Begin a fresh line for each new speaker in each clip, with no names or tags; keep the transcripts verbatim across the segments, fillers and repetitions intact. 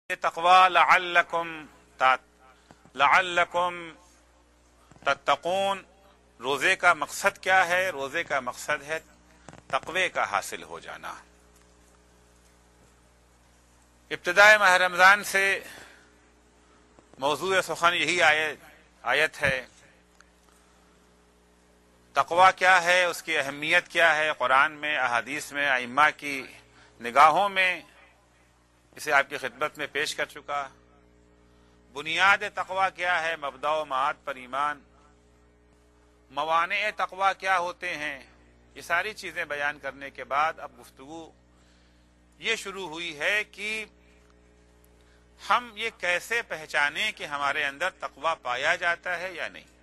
تقوی لعلکم لعلکم تتقون. روزے کا مقصد کیا ہے؟ روزے کا مقصد ہے تقوی کا حاصل ہو جانا. ابتدائے ماہ رمضان سے موضوع سخن یہی آیت آیت ہے. تقوی کیا ہے، اس کی اہمیت کیا ہے، قرآن میں، احادیث میں، ائمہ کی نگاہوں میں اسے آپ کی خدمت میں پیش کر چکا. بنیاد تقوی کیا ہے، مبدا و معاد پر ایمان. موانع تقوی کیا ہوتے ہیں، یہ ساری چیزیں بیان کرنے کے بعد اب گفتگو یہ شروع ہوئی ہے کہ ہم یہ کیسے پہچانیں کہ ہمارے اندر تقوی پایا جاتا ہے یا نہیں.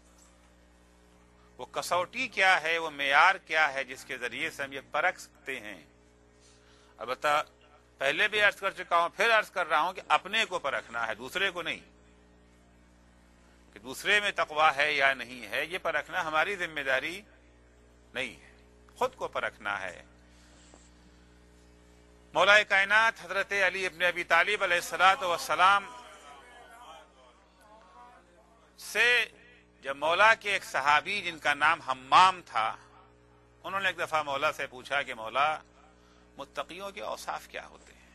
وہ کسوٹی کیا ہے، وہ معیار کیا ہے جس کے ذریعے سے ہم یہ پرکھ سکتے ہیں. البتہ پہلے بھی عرض کر چکا ہوں، پھر عرض کر رہا ہوں کہ اپنے کو پرکھنا ہے، دوسرے کو نہیں. کہ دوسرے میں تقوی ہے یا نہیں ہے یہ پرکھنا ہماری ذمہ داری نہیں ہے، خود کو پرکھنا ہے. مولا کائنات حضرت علی ابن ابی طالب علیہ الصلوۃ والسلام سے جب مولا کے ایک صحابی جن کا نام حمام تھا، انہوں نے ایک دفعہ مولا سے پوچھا کہ مولا متقیوں کے اوصاف کیا ہوتے ہیں؟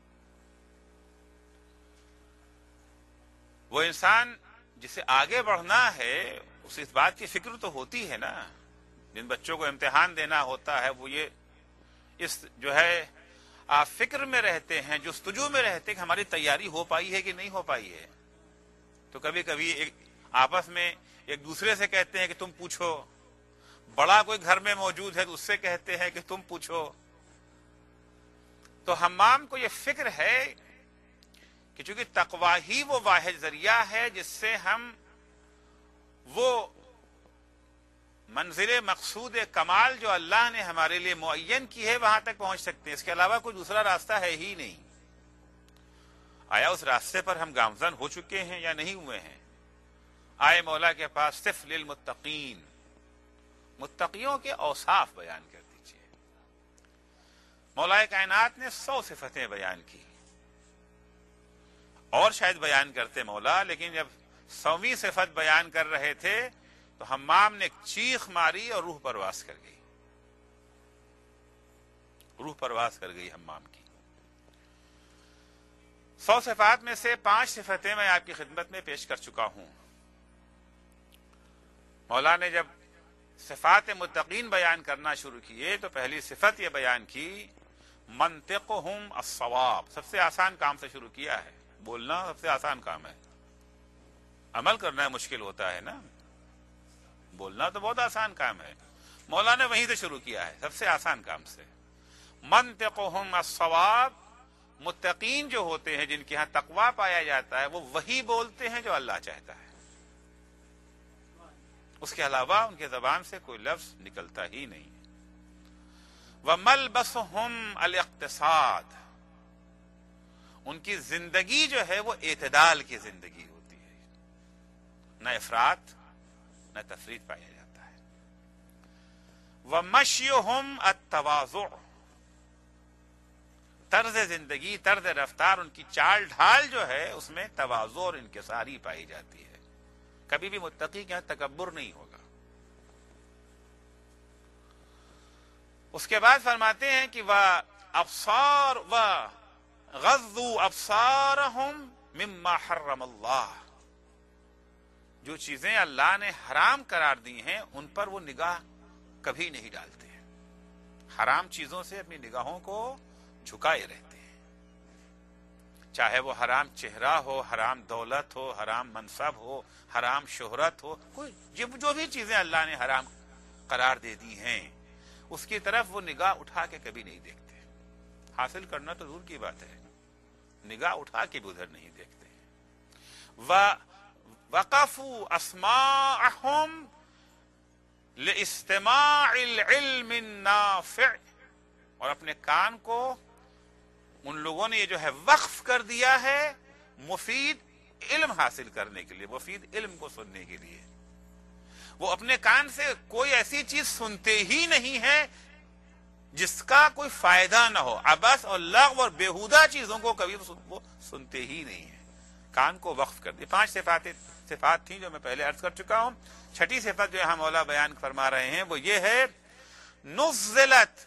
وہ انسان جسے آگے بڑھنا ہے اسے اس بات کی فکر تو ہوتی ہے نا. جن بچوں کو امتحان دینا ہوتا ہے وہ یہ اس جو ہے آپ فکر میں رہتے ہیں، جستجو میں رہتے ہیں کہ ہماری تیاری ہو پائی ہے کہ نہیں ہو پائی ہے. تو کبھی کبھی ایک آپس میں ایک دوسرے سے کہتے ہیں کہ تم پوچھو. بڑا کوئی گھر میں موجود ہے تو اس سے کہتے ہیں کہ تم پوچھو. تو حمام کو یہ فکر ہے کہ چونکہ تقوی ہی وہ واحد ذریعہ ہے جس سے ہم وہ منزل مقصود کمال جو اللہ نے ہمارے لیے معین کی ہے وہاں تک پہنچ سکتے ہیں. اس کے علاوہ کوئی دوسرا راستہ ہے ہی نہیں. آیا اس راستے پر ہم گامزن ہو چکے ہیں یا نہیں ہوئے ہیں؟ آئے مولا کے پاس صف للمتقین، متقیوں کے اوصاف بیان کر دیجیے. مولا کائنات نے سو صفتیں بیان کی، اور شاید بیان کرتے مولا، لیکن جب سویں صفت بیان کر رہے تھے تو حمام نے ایک چیخ ماری اور روح پرواز کر گئی. روح پرواز کر گئی حمام کی. سو صفات میں سے پانچ صفتیں میں آپ کی خدمت میں پیش کر چکا ہوں. مولا نے جب صفات متقین بیان کرنا شروع کیے تو پہلی صفت یہ بیان کی منطقہم الصواب. سب سے آسان کام سے شروع کیا ہے. بولنا سب سے آسان کام ہے، عمل کرنا مشکل ہوتا ہے نا. بولنا تو بہت آسان کام ہے، مولا نے وہیں سے شروع کیا ہے، سب سے آسان کام سے. منطقہم الصواب. متقین جو ہوتے ہیں جن کے ہاں تقوی پایا جاتا ہے وہ وہی بولتے ہیں جو اللہ چاہتا ہے. اس کے علاوہ ان کے زبان سے کوئی لفظ نکلتا ہی نہیں. وَمَلْبَسُهُمْ الْاقْتِصَادُ. ان کی زندگی جو ہے وہ اعتدال کی زندگی ہوتی ہے، نہ افراط نہ تفریط پایا جاتا ہے. وَمَشْيُهُمْ التَّوَاضُعُ. طرز زندگی، طرز رفتار، ان کی چال ڈھال جو ہے اس میں تواضع اور انکساری پائی جاتی ہے. کبھی بھی متقی کے یہاں تکبر نہیں ہوگا. اس کے بعد فرماتے ہیں کہ وَأَبْصَارُ وَغَضُّوا أَبْصَارَهُمْ مِمَّا حَرَّمَ اللَّهُ. جو چیزیں اللہ نے حرام قرار دی ہیں ان پر وہ نگاہ کبھی نہیں ڈالتے ہیں. حرام چیزوں سے اپنی نگاہوں کو جھکائے رہتے ہیں، چاہے وہ حرام چہرہ ہو، حرام دولت ہو، حرام منصب ہو، حرام شہرت ہو. کوئی جو بھی چیزیں اللہ نے حرام قرار دے دی ہیں اس کی طرف وہ نگاہ اٹھا کے کبھی نہیں دیکھتے. حاصل کرنا تو دور کی بات ہے، نگاہ اٹھا کے بھی ادھر نہیں دیکھتے. وَوَقَفُوا أَسْمَاعَهُمْ لِاسْتِمَاعِ الْعِلْمِ النَّافِعِ. اور اپنے کان کو ان لوگوں نے یہ جو ہے وقف کر دیا ہے مفید علم حاصل کرنے کے لیے، مفید علم کو سننے کے لیے. وہ اپنے کان سے کوئی ایسی چیز سنتے ہی نہیں ہے جس کا کوئی فائدہ نہ ہو، عبث اور لغو اور بیہودہ چیزوں کو کبھی وہ سنتے ہی نہیں ہیں، کان کو وقف کر دی۔ پانچ صفات صفات تھیں جو میں پہلے عرض کر چکا ہوں۔ چھٹی صفت جو یہاں مولا بیان فرما رہے ہیں وہ یہ ہے، نزلت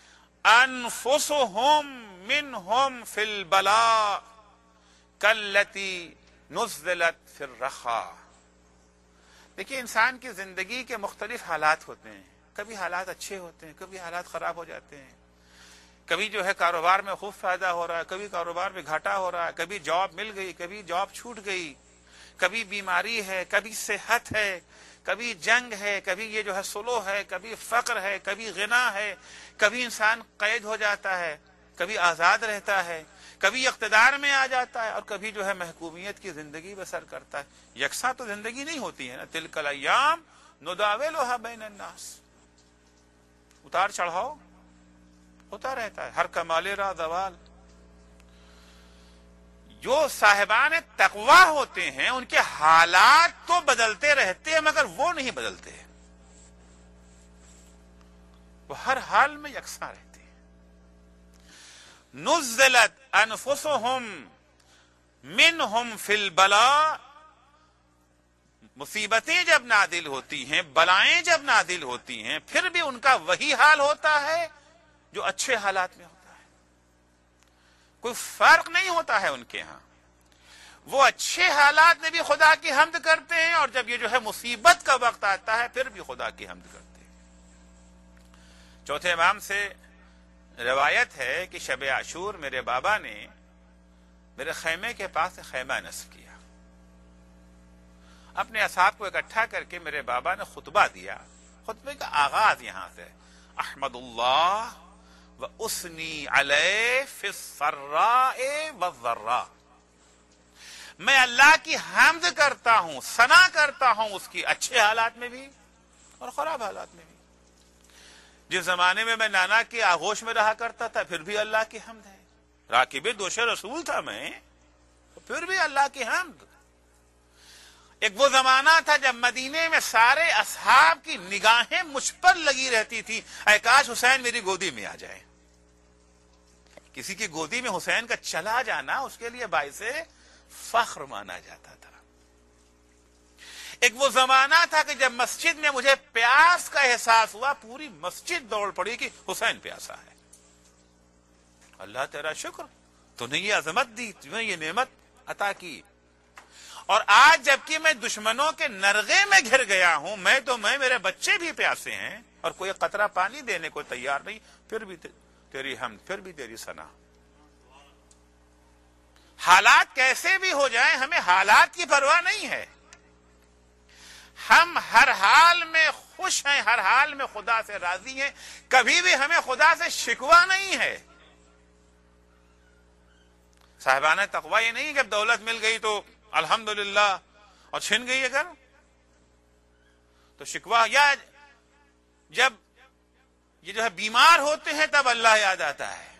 انفسهم منهم فی البلاء کاللتی نزلت فی الرخاء۔ دیکھیے انسان کی زندگی کے مختلف حالات ہوتے ہیں، کبھی حالات اچھے ہوتے ہیں، کبھی حالات خراب ہو جاتے ہیں، کبھی جو ہے کاروبار میں خوب فائدہ ہو رہا ہے، کبھی کاروبار میں گھاٹا ہو رہا ہے، کبھی جاب مل گئی، کبھی جاب چھوٹ گئی، کبھی بیماری ہے، کبھی صحت ہے، کبھی جنگ ہے، کبھی یہ جو ہے سلو ہے، کبھی فقر ہے، کبھی غنا ہے، کبھی انسان قید ہو جاتا ہے، کبھی آزاد رہتا ہے، کبھی اقتدار میں آ جاتا ہے، اور کبھی جو ہے محکومیت کی زندگی بسر کرتا ہے۔ یکساں تو زندگی نہیں ہوتی ہے نا، تلک الایام نداولها بین الناس، اتار چڑھاؤ ہوتا رہتا ہے، ہر کمال را زوال۔ جو صاحبان تقوی ہوتے ہیں ان کے حالات تو بدلتے رہتے ہیں مگر وہ نہیں بدلتے، وہ ہر حال میں یکساں رہتے ہیں۔ نزلت انفسهم منهم فی البلاء، مصیبتیں جب نازل ہوتی ہیں، بلائیں جب نازل ہوتی ہیں، پھر بھی ان کا وہی حال ہوتا ہے جو اچھے حالات میں ہوتا ہے، کوئی فرق نہیں ہوتا ہے ان کے ہاں۔ وہ اچھے حالات میں بھی خدا کی حمد کرتے ہیں، اور جب یہ جو ہے مصیبت کا وقت آتا ہے پھر بھی خدا کی حمد کرتے ہیں۔ چوتھے امام سے روایت ہے کہ شب عاشور میرے بابا نے میرے خیمے کے پاس خیمہ نصب کیا، اپنے اصحاب کو اکٹھا کر کے میرے بابا نے خطبہ دیا۔ خطبے کا آغاز یہاں سے، احمد اللہ و اسنی علیہ فی السراء والضراء، میں اللہ کی حمد کرتا ہوں، ثنا کرتا ہوں اس کی اچھے حالات میں بھی اور خراب حالات میں بھی۔ جس زمانے میں میں نانا کے آغوش میں رہا کرتا تھا پھر بھی اللہ کی حمد ہے، راکب دوش رسول تھا میں پھر بھی اللہ کی حمد۔ ایک وہ زمانہ تھا جب مدینے میں سارے اصحاب کی نگاہیں مجھ پر لگی رہتی تھی، اے کاش حسین میری گودی میں آ جائے۔ کسی کی گودی میں حسین کا چلا جانا اس کے لیے باعث فخر مانا جاتا تھا۔ ایک وہ زمانہ تھا کہ جب مسجد میں مجھے پیاس کا احساس ہوا پوری مسجد دوڑ پڑی کہ حسین پیاسا ہے۔ اللہ تیرا شکر، تو نے یہ عظمت دی، تمہیں یہ نعمت عطا کی۔ اور آج جبکہ میں دشمنوں کے نرغے میں گھر گیا ہوں، میں تو میں میرے بچے بھی پیاسے ہیں اور کوئی قطرہ پانی دینے کو تیار نہیں، پھر بھی تیری حمد، پھر بھی تیری ثنا۔ حالات کیسے بھی ہو جائیں ہمیں حالات کی پرواہ نہیں ہے، ہم ہر حال میں خوش ہیں، ہر حال میں خدا سے راضی ہیں، کبھی بھی ہمیں خدا سے شکوہ نہیں ہے۔ صاحبانہ تقوی یہ نہیں کہ اب دولت مل گئی تو الحمدللہ اور چھن گئی اگر تو شکوہ، یا جب یہ جو ہے بیمار ہوتے ہیں تب اللہ یاد آتا ہے۔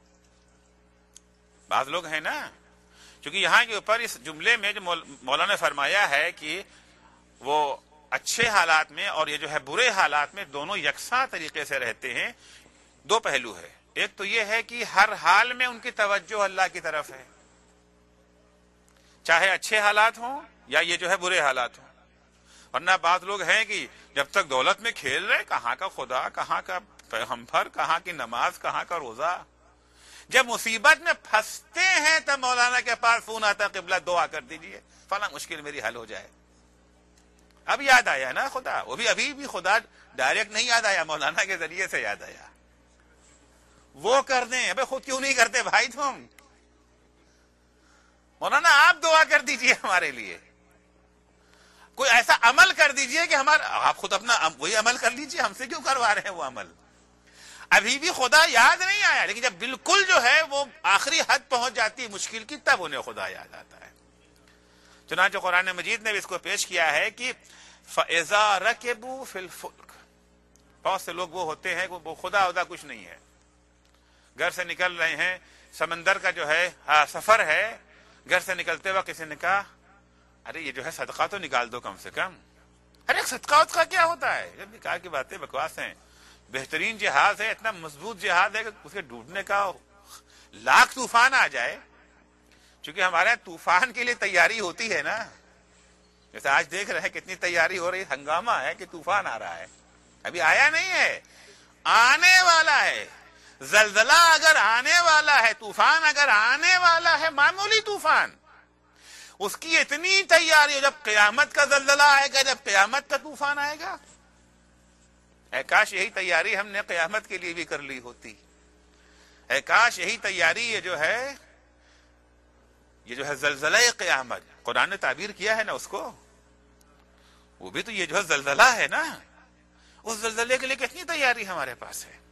بعض لوگ ہیں نا، کیونکہ یہاں کے اوپر اس جملے میں جو مولانا نے فرمایا ہے کہ وہ اچھے حالات میں اور یہ جو ہے برے حالات میں دونوں یکساں طریقے سے رہتے ہیں، دو پہلو ہے۔ ایک تو یہ ہے کہ ہر حال میں ان کی توجہ اللہ کی طرف ہے، چاہے اچھے حالات ہوں یا یہ جو ہے برے حالات ہوں۔ ورنہ بعض لوگ ہیں کہ جب تک دولت میں کھیل رہے، کہاں کا خدا، کہاں کا پیغمبر، کہاں کی نماز، کہاں کا روزہ۔ جب مصیبت میں پھنستے ہیں تب مولانا کے پاس فون آتا، قبلہ دعا کر دیجئے فلاں مشکل میری حل ہو جائے۔ اب یاد آیا نا خدا، وہ بھی ابھی بھی خدا ڈائریکٹ نہیں یاد آیا، مولانا کے ذریعے سے یاد آیا۔ وہ کر دیں، ابے خود کیوں نہیں کرتے بھائی تم؟ مولانا آپ دعا کر دیجئے ہمارے لیے، کوئی ایسا عمل کر دیجئے کہ ہمارا، آپ خود اپنا وہی عمل کر لیجئے، ہم سے کیوں کروا رہے ہیں وہ عمل؟ ابھی بھی خدا یاد نہیں آیا، لیکن جب بالکل جو ہے وہ آخری حد پہنچ جاتی ہے مشکل کی، تب انہیں خدا یاد آتا ہے۔ چنانچہ قرآن مجید نے بھی اس کو پیش کیا ہے کہ فَإِذَا رَكِبُوا فِي الْفُلْكِ، بہت سے لوگ وہ ہوتے ہیں وہ خدا خدا کچھ نہیں ہے، گھر سے نکل رہے ہیں، سمندر کا جو ہے سفر ہے، گھر سے نکلتے وقت کسی نے کہا ارے یہ جو ہے صدقہ تو نکال دو کم سے کم۔ ارے صدقہ کا کیا ہوتا ہے؟ جب نکاح کی باتیں بکواس ہیں، بہترین جہاز ہے، اتنا مضبوط جہاز ہے کہ اس کے ڈوبنے کا لاکھ طوفان آ جائے، چونکہ ہمارے یہاں طوفان کے لیے تیاری ہوتی ہے نا. جیسے آج دیکھ رہے ہیں کتنی تیاری ہو رہی، ہنگامہ ہے کہ طوفان آ رہا ہے. ابھی آیا نہیں ہے، آنے والا ہے. زلزلہ اگر آنے والا ہے، طوفان اگر آنے والا ہے، معمولی طوفان، اس کی اتنی تیاری ہو. جب قیامت کا زلزلہ آئے گا، جب قیامت کا طوفان آئے گا، اے کاش یہی تیاری ہم نے قیامت کے لیے بھی کر لی ہوتی. اے کاش یہی تیاری یہ جو ہے یہ جو ہے زلزلہ قیامت، قرآن نے تعبیر کیا ہے نا اس کو، وہ بھی تو یہ جو ہے زلزلہ ہے نا، اس زلزلے کے لیے کتنی تیاری ہمارے پاس ہے.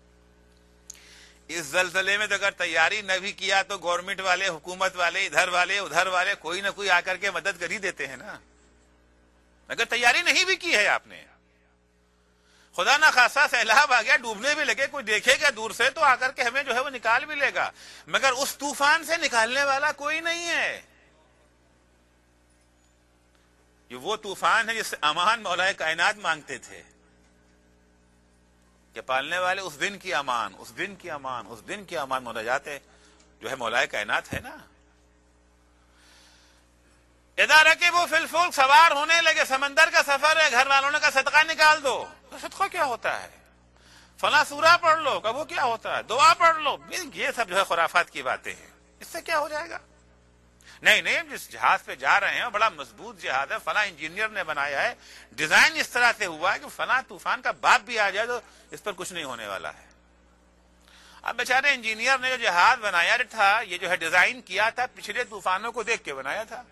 اس زلزلے میں تو اگر تیاری نہ بھی کیا تو گورنمنٹ والے، حکومت والے، ادھر والے ادھر والے، کوئی نہ کوئی آ کر کے مدد کر ہی دیتے ہیں نا. اگر تیاری نہیں بھی کی ہے آپ نے، خدا نہ خاصہ سیلاب آ گیا، ڈوبنے بھی لگے، کوئی دیکھے گا دور سے تو آ کر کے ہمیں جو ہے وہ نکال بھی لے گا، مگر اس طوفان سے نکالنے والا کوئی نہیں ہے. یہ وہ طوفان ہے جس سے امان مولا کائنات مانگتے تھے کہ پالنے والے اس دن کی امان، اس دن کی امان، اس دن کی امان مولا جاتے جو ہے مولا کائنات ہے نا. اذا رکبوا فی الفلک، سوار ہونے لگے، سمندر کا سفر ہے، گھر والوں نے کہا صدقہ نکال دو. تو صدقہ کیا ہوتا ہے؟ فلاں سورہ پڑھ لو. کہ وہ کیا ہوتا ہے؟ دعا پڑھ لو. یہ سب جو ہے خرافات کی باتیں ہیں، اس سے کیا ہو جائے گا؟ نہیں نہیں، جس جہاز پہ جا رہے ہیں بڑا مضبوط جہاز ہے، فلاں انجینئر نے بنایا ہے، ڈیزائن اس طرح سے ہوا ہے کہ فلاں طوفان کا باپ بھی آ جائے تو اس پر کچھ نہیں ہونے والا ہے. اب بیچارے انجینئر نے جو جہاز بنایا تھا، یہ جو ہے ڈیزائن کیا تھا، پچھلے طوفانوں کو دیکھ کے بنایا تھا.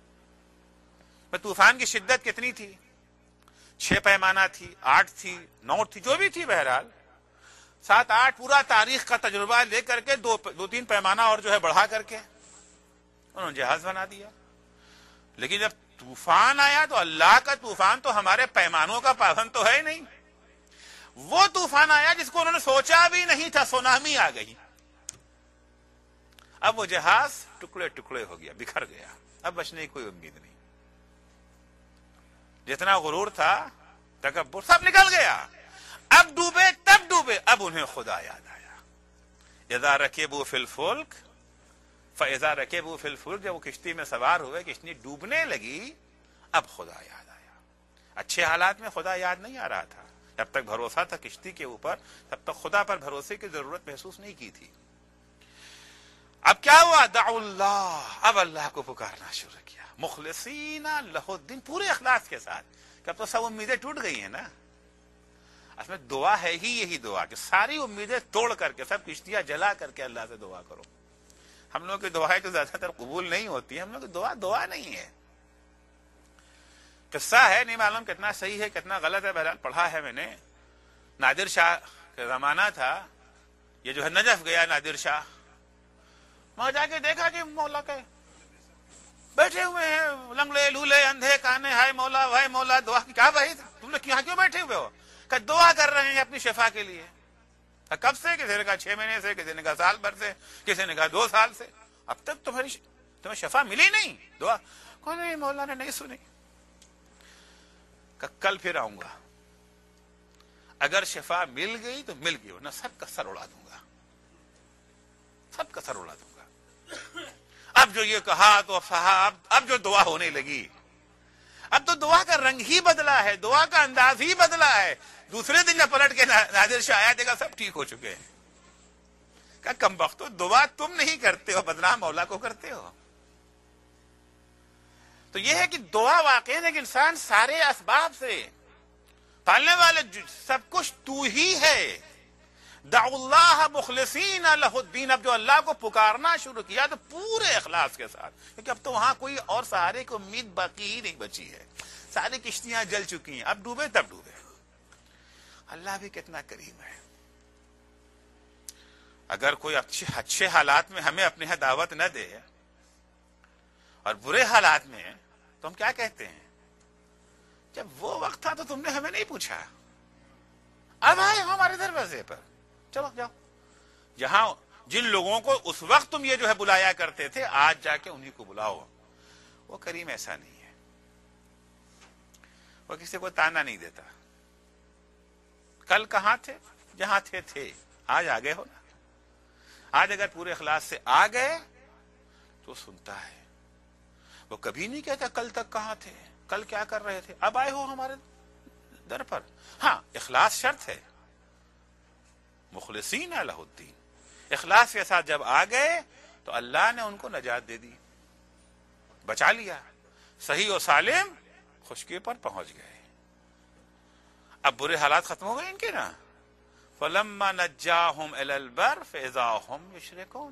طوفان کی شدت کتنی تھی؟ چھ پیمانہ تھی، آٹھ تھی، نو تھی، جو بھی تھی، بہرحال سات آٹھ، پورا تاریخ کا تجربہ لے کر کے دو دو تین پیمانہ اور جو ہے بڑھا کر کے انہوں نے جہاز بنا دیا. لیکن جب طوفان آیا تو اللہ کا طوفان تو ہمارے پیمانوں کا پابند تو ہے ہی نہیں. وہ طوفان آیا جس کو انہوں نے سوچا بھی نہیں تھا، سونامی آ گئی. اب وہ جہاز ٹکڑے ٹکڑے ہو گیا، بکھر گیا، اب بچنے کی کوئی امید نہیں. جتنا غرور تھا، تکبر، سب نکل گیا. اب ڈوبے تب ڈوبے، اب انہیں خدا یاد آیا. اذا رکبوا فی الفلک فاذا رکبوا فی الفلک، جب وہ کشتی میں سوار ہوئے، کشتی ڈوبنے لگی، اب خدا یاد آیا. اچھے حالات میں خدا یاد نہیں آ رہا تھا. جب تک بھروسہ تھا کشتی کے اوپر، تب تک خدا پر بھروسے کی ضرورت محسوس نہیں کی تھی. اب کیا ہوا؟ دعوا اللہ، اب اللہ کو پکارنا شروع کیا، مخلصین لہ الدین، پورے اخلاص کے ساتھ. کہ اب تو سب امیدیں ٹوٹ گئی ہیں نا. اصل میں دعا ہے ہی یہی دعا کہ ساری امیدیں توڑ کر کے، سب کشتیاں جلا کر کے اللہ سے دعا کرو. ہم لوگوں کی دعائیں تو زیادہ تر قبول نہیں ہوتی ہیں. ہم لوگ کی دعا دعا نہیں ہے. قصہ ہے، نہیں معلوم کتنا صحیح ہے کتنا غلط ہے، بہرحال پڑھا ہے میں نے. نادر شاہ کا زمانہ تھا، یہ جو ہے نجف گیا نادر شاہ، وہاں جا کے دیکھا کہ مولا کے بیٹھے ہوئے ہیں، لنگڑے لولے اندھے کانے، ہائے مولا ہائے مولا دعا. کیا بھائی تم لوگ یہاں کیوں بیٹھے ہوئے ہو؟ کہ دعا کر رہے ہیں اپنی شفا کے لیے. کب سے؟ کسی نے کہا چھ مہینے سے، کسی نے کہا سال بھر سے، کسی نے کہا دو سال سے. اب تک تمہاری تمہیں شفا ملی نہیں؟ دعا کوئی نہیں، مولا نے نہیں سنی. کہ کل پھر آؤں گا، اگر شفا مل گئی تو مل گئی، ورنہ سب کا سر اڑا دوں گا، سب کا سر اڑا دوں گا. اب جو یہ کہا تو صاحب، اب جو دعا ہونے لگی، اب تو دعا کا رنگ ہی بدلا ہے، دعا کا انداز ہی بدلا ہے. دوسرے دن جب پلٹ کے نادر شاہ آیا، دیکھا سب ٹھیک ہو چکے ہیں. کہ کم بختو، دعا تم نہیں کرتے ہو، بدنام مولا کو کرتے ہو. تو یہ ہے کہ دعا واقع ہے کہ انسان سارے اسباب سے، پالنے والے سب کچھ تو ہی ہے. دعوا اللہ مخلصین لہ الدین. اب جو اللہ کو پکارنا شروع کیا تو پورے اخلاص کے ساتھ، کیونکہ اب تو وہاں کوئی اور سہارے کی امید باقی ہی نہیں بچی ہے. ساری کشتیاں جل چکی ہیں، اب ڈوبے تب ڈوبے. اللہ بھی کتنا کریم ہے. اگر کوئی اچھے اچھے حالات میں ہمیں اپنے یہاں دعوت نہ دے اور برے حالات میں، تو ہم کیا کہتے ہیں؟ جب وہ وقت تھا تو تم نے ہمیں نہیں پوچھا، اب آئے ہمارے دروازے پر، چلو جاؤ. جہاں جن لوگوں کو اس وقت تم یہ جو ہے بلایا کرتے تھے، آج جا کے انہی کو بلاؤ. وہ کریم ایسا نہیں ہے، وہ کسی کو تانا نہیں دیتا. کل کہاں تھے؟ جہاں تھے تھے. آج آگے ہو نا. آج اگر پورے اخلاص سے آ گئے تو سنتا ہے. وہ کبھی نہیں کہتا کل تک کہاں تھے، کل کیا کر رہے تھے، اب آئے ہو ہمارے در پر. ہاں اخلاص شرط ہے. مخلصین لہ الدین، اخلاص کے ساتھ جب آ گئے تو اللہ نے ان کو نجات دے دی، بچا لیا، صحیح و سالم خشکی پر پہنچ گئے. اب برے حالات ختم ہو گئے ان کے نا. فَلَمَّا نَجَّاهُمْ إِلَى الْبَرِّ فَإِذَا هُمْ يُشْرِكُونَ.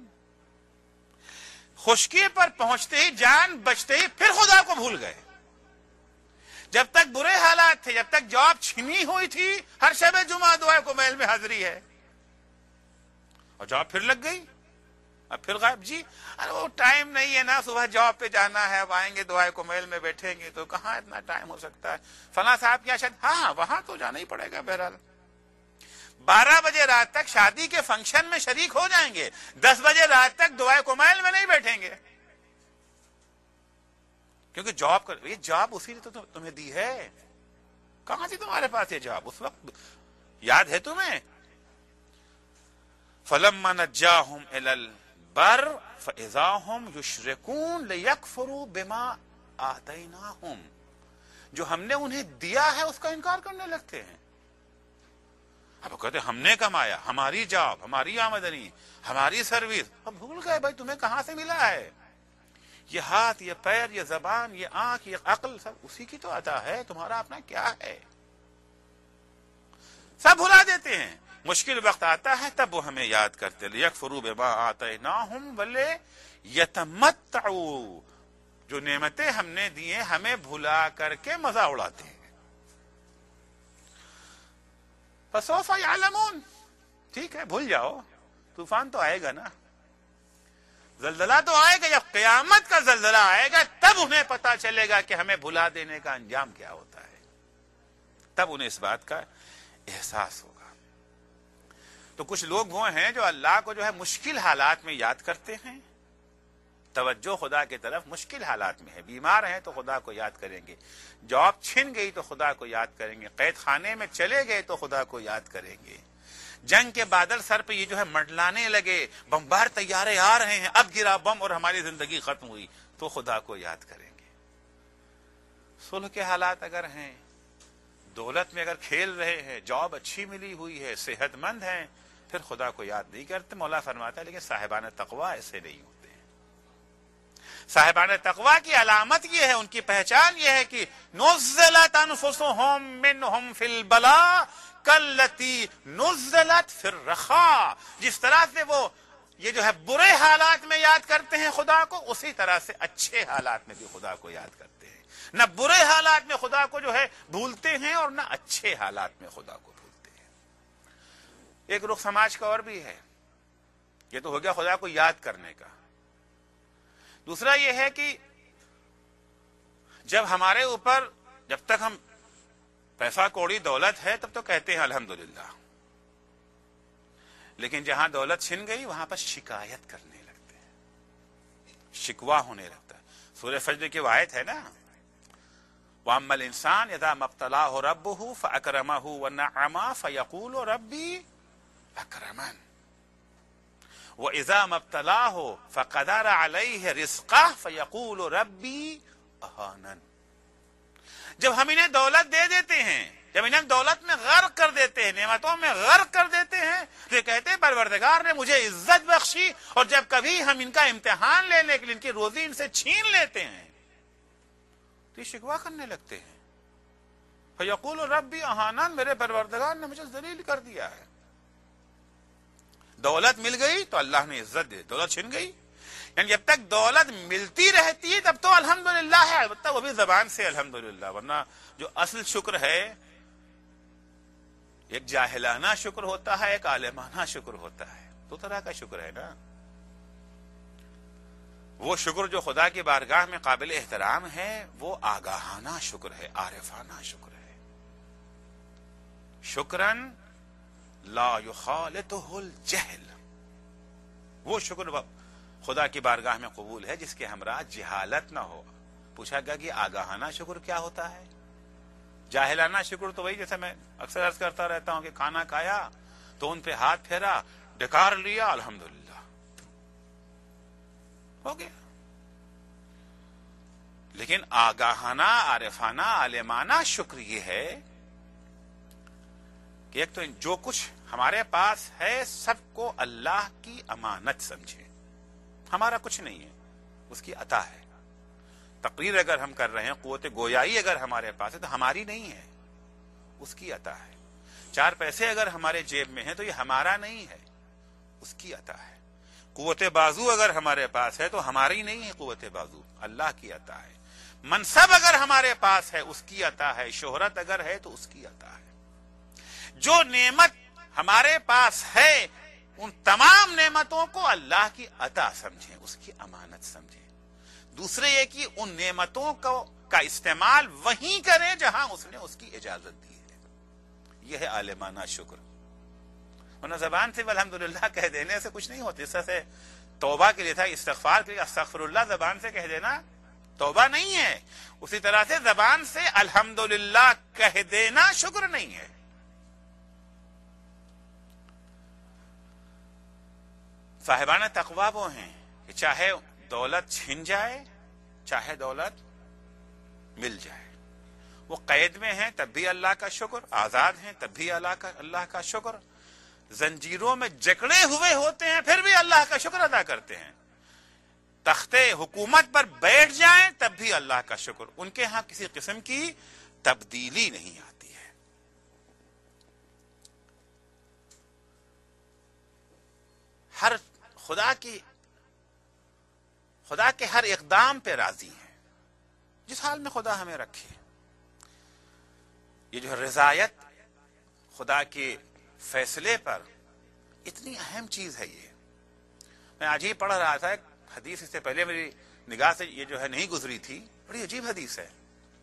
خشکی پر پہنچتے ہی، جان بچتے ہی پھر خدا کو بھول گئے. جب تک برے حالات تھے، جب تک جاب چھنی ہوئی تھی، ہر شب جمعہ دعائے کو میل میں حاضری ہے، اور جاب پھر لگ گئی، اب پھر غائب. جی ارے وہ ٹائم نہیں ہے نا، صبح جاب پہ جانا ہے، اب آئیں گے دعائے کو میل میں بیٹھیں گے تو کہاں اتنا ٹائم ہو سکتا ہے. فلاں صاحب کیا شاید، ہاں ہاں وہاں تو جانا ہی پڑے گا. بہرحال بارہ بجے رات تک شادی کے فنکشن میں شریک ہو جائیں گے، دس بجے رات تک دعائے کو میل میں نہیں بیٹھیں گے، کیونکہ جاب کر یہ جاب اسی نے تو تمہیں دی ہے. کہاں تھی تمہارے پاس یہ جاب اس وقت؟ یاد ہے تمہیں؟ فَلَمَّا نَجَّاهُمْ إِلَى الْبَرِّ فَإِذَا هُمْ يُشْرِكُونَ لِيَكْفُرُوا بِمَا آتَيْنَاهُمْ. جو ہم نے انہیں دیا ہے اس کا انکار کرنے لگتے ہیں. اب وہ کہتے ہیں ہم نے کمایا، ہماری جاب، ہماری آمدنی، ہماری سروس. اب بھول گئے بھائی تمہیں کہاں سے ملا ہے. یہ ہاتھ، یہ پیر، یہ زبان، یہ آنکھ، یہ عقل سب اسی کی تو عطا ہے. تمہارا اپنا کیا ہے؟ سب بھلا دیتے ہیں. مشکل وقت آتا ہے تب وہ ہمیں یاد کرتے. لِيَكْفُرُوا بِمَا آتَيْنَاهُمْ وَلِيَتَمَتَّعُوا. جو نعمتیں ہم نے دی ہیں ہمیں بھلا کر کے مزہ اڑاتے ہیں. فَسَوْفَ يَعْلَمُونَ. ٹھیک ہے بھول جاؤ، طوفان تو آئے گا نا، زلزلہ تو آئے گا. جب قیامت کا زلزلہ آئے گا تب انہیں پتا چلے گا کہ ہمیں بھلا دینے کا انجام کیا ہوتا ہے. تب انہیں اس بات کا احساس ہوگا. تو کچھ لوگ وہ ہیں جو اللہ کو جو ہے مشکل حالات میں یاد کرتے ہیں. توجہ خدا کی طرف مشکل حالات میں ہے. بیمار ہیں تو خدا کو یاد کریں گے، جاب چھن گئی تو خدا کو یاد کریں گے، قید خانے میں چلے گئے تو خدا کو یاد کریں گے، جنگ کے بادل سر پہ یہ جو ہے منڈلانے لگے، بمبار طیارے آ رہے ہیں، اب گرا بم اور ہماری زندگی ختم ہوئی تو خدا کو یاد کریں گے. صلح کے حالات اگر ہیں، دولت میں اگر کھیل رہے ہیں، جاب اچھی ملی ہوئی ہے، صحت مند ہیں، پھر خدا کو یاد نہیں کرتے. مولا فرماتا ہے لیکن صاحبان تقویٰ ایسے نہیں ہوتے. صاحبان تقویٰ کی علامت یہ ہے، ان کی پہچان یہ ہے کہ نزلت انفسهم منهم فی البلاء کاللتی نزلت فی الرخاء. جس طرح سے وہ یہ جو ہے برے حالات میں یاد کرتے ہیں خدا کو، اسی طرح سے اچھے حالات میں بھی خدا کو یاد کرتے ہیں. نہ برے حالات میں خدا کو جو ہے بھولتے ہیں اور نہ اچھے حالات میں خدا کو بھولتے ہیں. ایک رخ سماج کا اور بھی ہے. یہ تو ہو گیا خدا کو یاد کرنے کا. دوسرا یہ ہے کہ جب ہمارے اوپر، جب تک ہم پیسہ کوڑی دولت ہے تب تو کہتے ہیں الحمدللہ، لیکن جہاں دولت چھن گئی وہاں پر شکایت کرنے لگتے ہیں، شکوہ ہونے لگتا ہے. سورہ فجر کی آیت ہے نا، وَأَمَّا الْإِنسَانُ إِذَا مَا ابْتَلَاهُ رَبُّهُ فَأَكْرَمَهُ وَنَعَّمَهُ فَيَقُولُ رَبِّي أَكْرَمَنِ وَإِذَا مَا ابْتَلَاهُ فَقَدَرَ عَلَيْهِ رِزْقَهُ فَيَقُولُ رَبِّي أَهَانَنِ. جب ہم انہیں دولت دے دیتے ہیں، جب انہیں دولت میں غرق کر دیتے ہیں، نعمتوں میں غرق کر دیتے ہیں، تو کہتے ہیں پروردگار نے مجھے عزت بخشی، اور جب کبھی ہم ان کا امتحان لینے کے لیے ان کی روزی ان سے چھین لیتے ہیں تو یہ شکوہ کرنے لگتے ہیں. فَيَقُولُ رَبِّي أَهَانَنِ. میرے پروردگار نے مجھے ذلیل کر دیا ہے. دولت مل گئی تو اللہ نے عزت دے، دولت چھن گئی. یعنی جب تک دولت ملتی رہتی ہے تب تو الحمدللہ ہے، البتہ وہ بھی زبان سے الحمدللہ. ورنہ جو اصل شکر ہے ایک جاہلانہ شکر ہوتا ہے، ایک عالمانہ شکر ہوتا ہے. دو طرح کا شکر ہے نا. وہ شکر جو خدا کی بارگاہ میں قابل احترام ہے وہ آگاہانہ شکر ہے، عارفانہ شکر ہے. شکرن لا یخالطہ الجہل. وہ شکر خدا کی بارگاہ میں قبول ہے جس کے ہمراہ جہالت نہ ہو. پوچھا گیا کہ آگاہانہ شکر کیا ہوتا ہے؟ جاہلانہ شکر تو وہی جیسے میں اکثر عرض کرتا رہتا ہوں کہ کھانا کھایا تو ان پہ ہاتھ پھیرا، ڈکار لیا، الحمدللہ، ہو گیا۔ لیکن آگاہانہ، عارفانہ، عالمانہ شکر یہ ہے کہ ایک تو جو کچھ ہمارے پاس ہے سب کو اللہ کی امانت سمجھے، ہمارا کچھ نہیں ہے، اس کی عطا ہے۔ تقریر اگر ہم کر رہے ہیں، قوت گویائی اگر ہمارے پاس ہے تو ہماری نہیں ہے، اس کی عطا ہے۔ چار پیسے اگر ہمارے جیب میں ہیں تو یہ ہمارا نہیں ہے، اس کی عطا ہے۔ قوت بازو اگر ہمارے پاس ہے تو ہماری نہیں ہے قوت بازو، اللہ کی عطا ہے۔ منصب اگر ہمارے پاس ہے اس کی عطا ہے، شہرت اگر ہے تو اس کی عطا ہے۔ جو نعمت ہمارے پاس ہے ان تمام نعمتوں کو اللہ کی عطا سمجھیں، اس کی امانت سمجھیں۔ دوسرے یہ کہ ان نعمتوں کو کا استعمال وہیں کریں جہاں اس نے اس کی اجازت دی ہے، یہ ہے عالمانہ شکر۔ ورنہ زبان سے الحمدللہ کہہ دینے سے کچھ نہیں ہوتی، اس طرح سے توبہ کے لیے تھا، استغفار کے لیے استغفر اللہ زبان سے کہہ دینا توبہ نہیں ہے، اسی طرح سے زبان سے الحمدللہ کہہ دینا شکر نہیں ہے۔ صاحبان تقویٰ وہ ہیں کہ چاہے دولت چھن جائے چاہے دولت مل جائے، وہ قید میں ہیں تب بھی اللہ کا شکر، آزاد ہیں تب بھی اللہ کا اللہ کا شکر، زنجیروں میں جکڑے ہوئے ہوتے ہیں پھر بھی اللہ کا شکر ادا کرتے ہیں، تختے حکومت پر بیٹھ جائیں تب بھی اللہ کا شکر، ان کے ہاں کسی قسم کی تبدیلی نہیں آتی ہے۔ ہر خدا کی خدا کے ہر اقدام پہ راضی ہیں، جس حال میں خدا ہمیں رکھے۔ یہ جو رضایت خدا کے فیصلے پر اتنی اہم چیز ہے، یہ میں آج ہی پڑھ رہا تھا ایک حدیث، اس سے پہلے میری نگاہ سے یہ جو ہے نہیں گزری تھی، بڑی عجیب حدیث ہے۔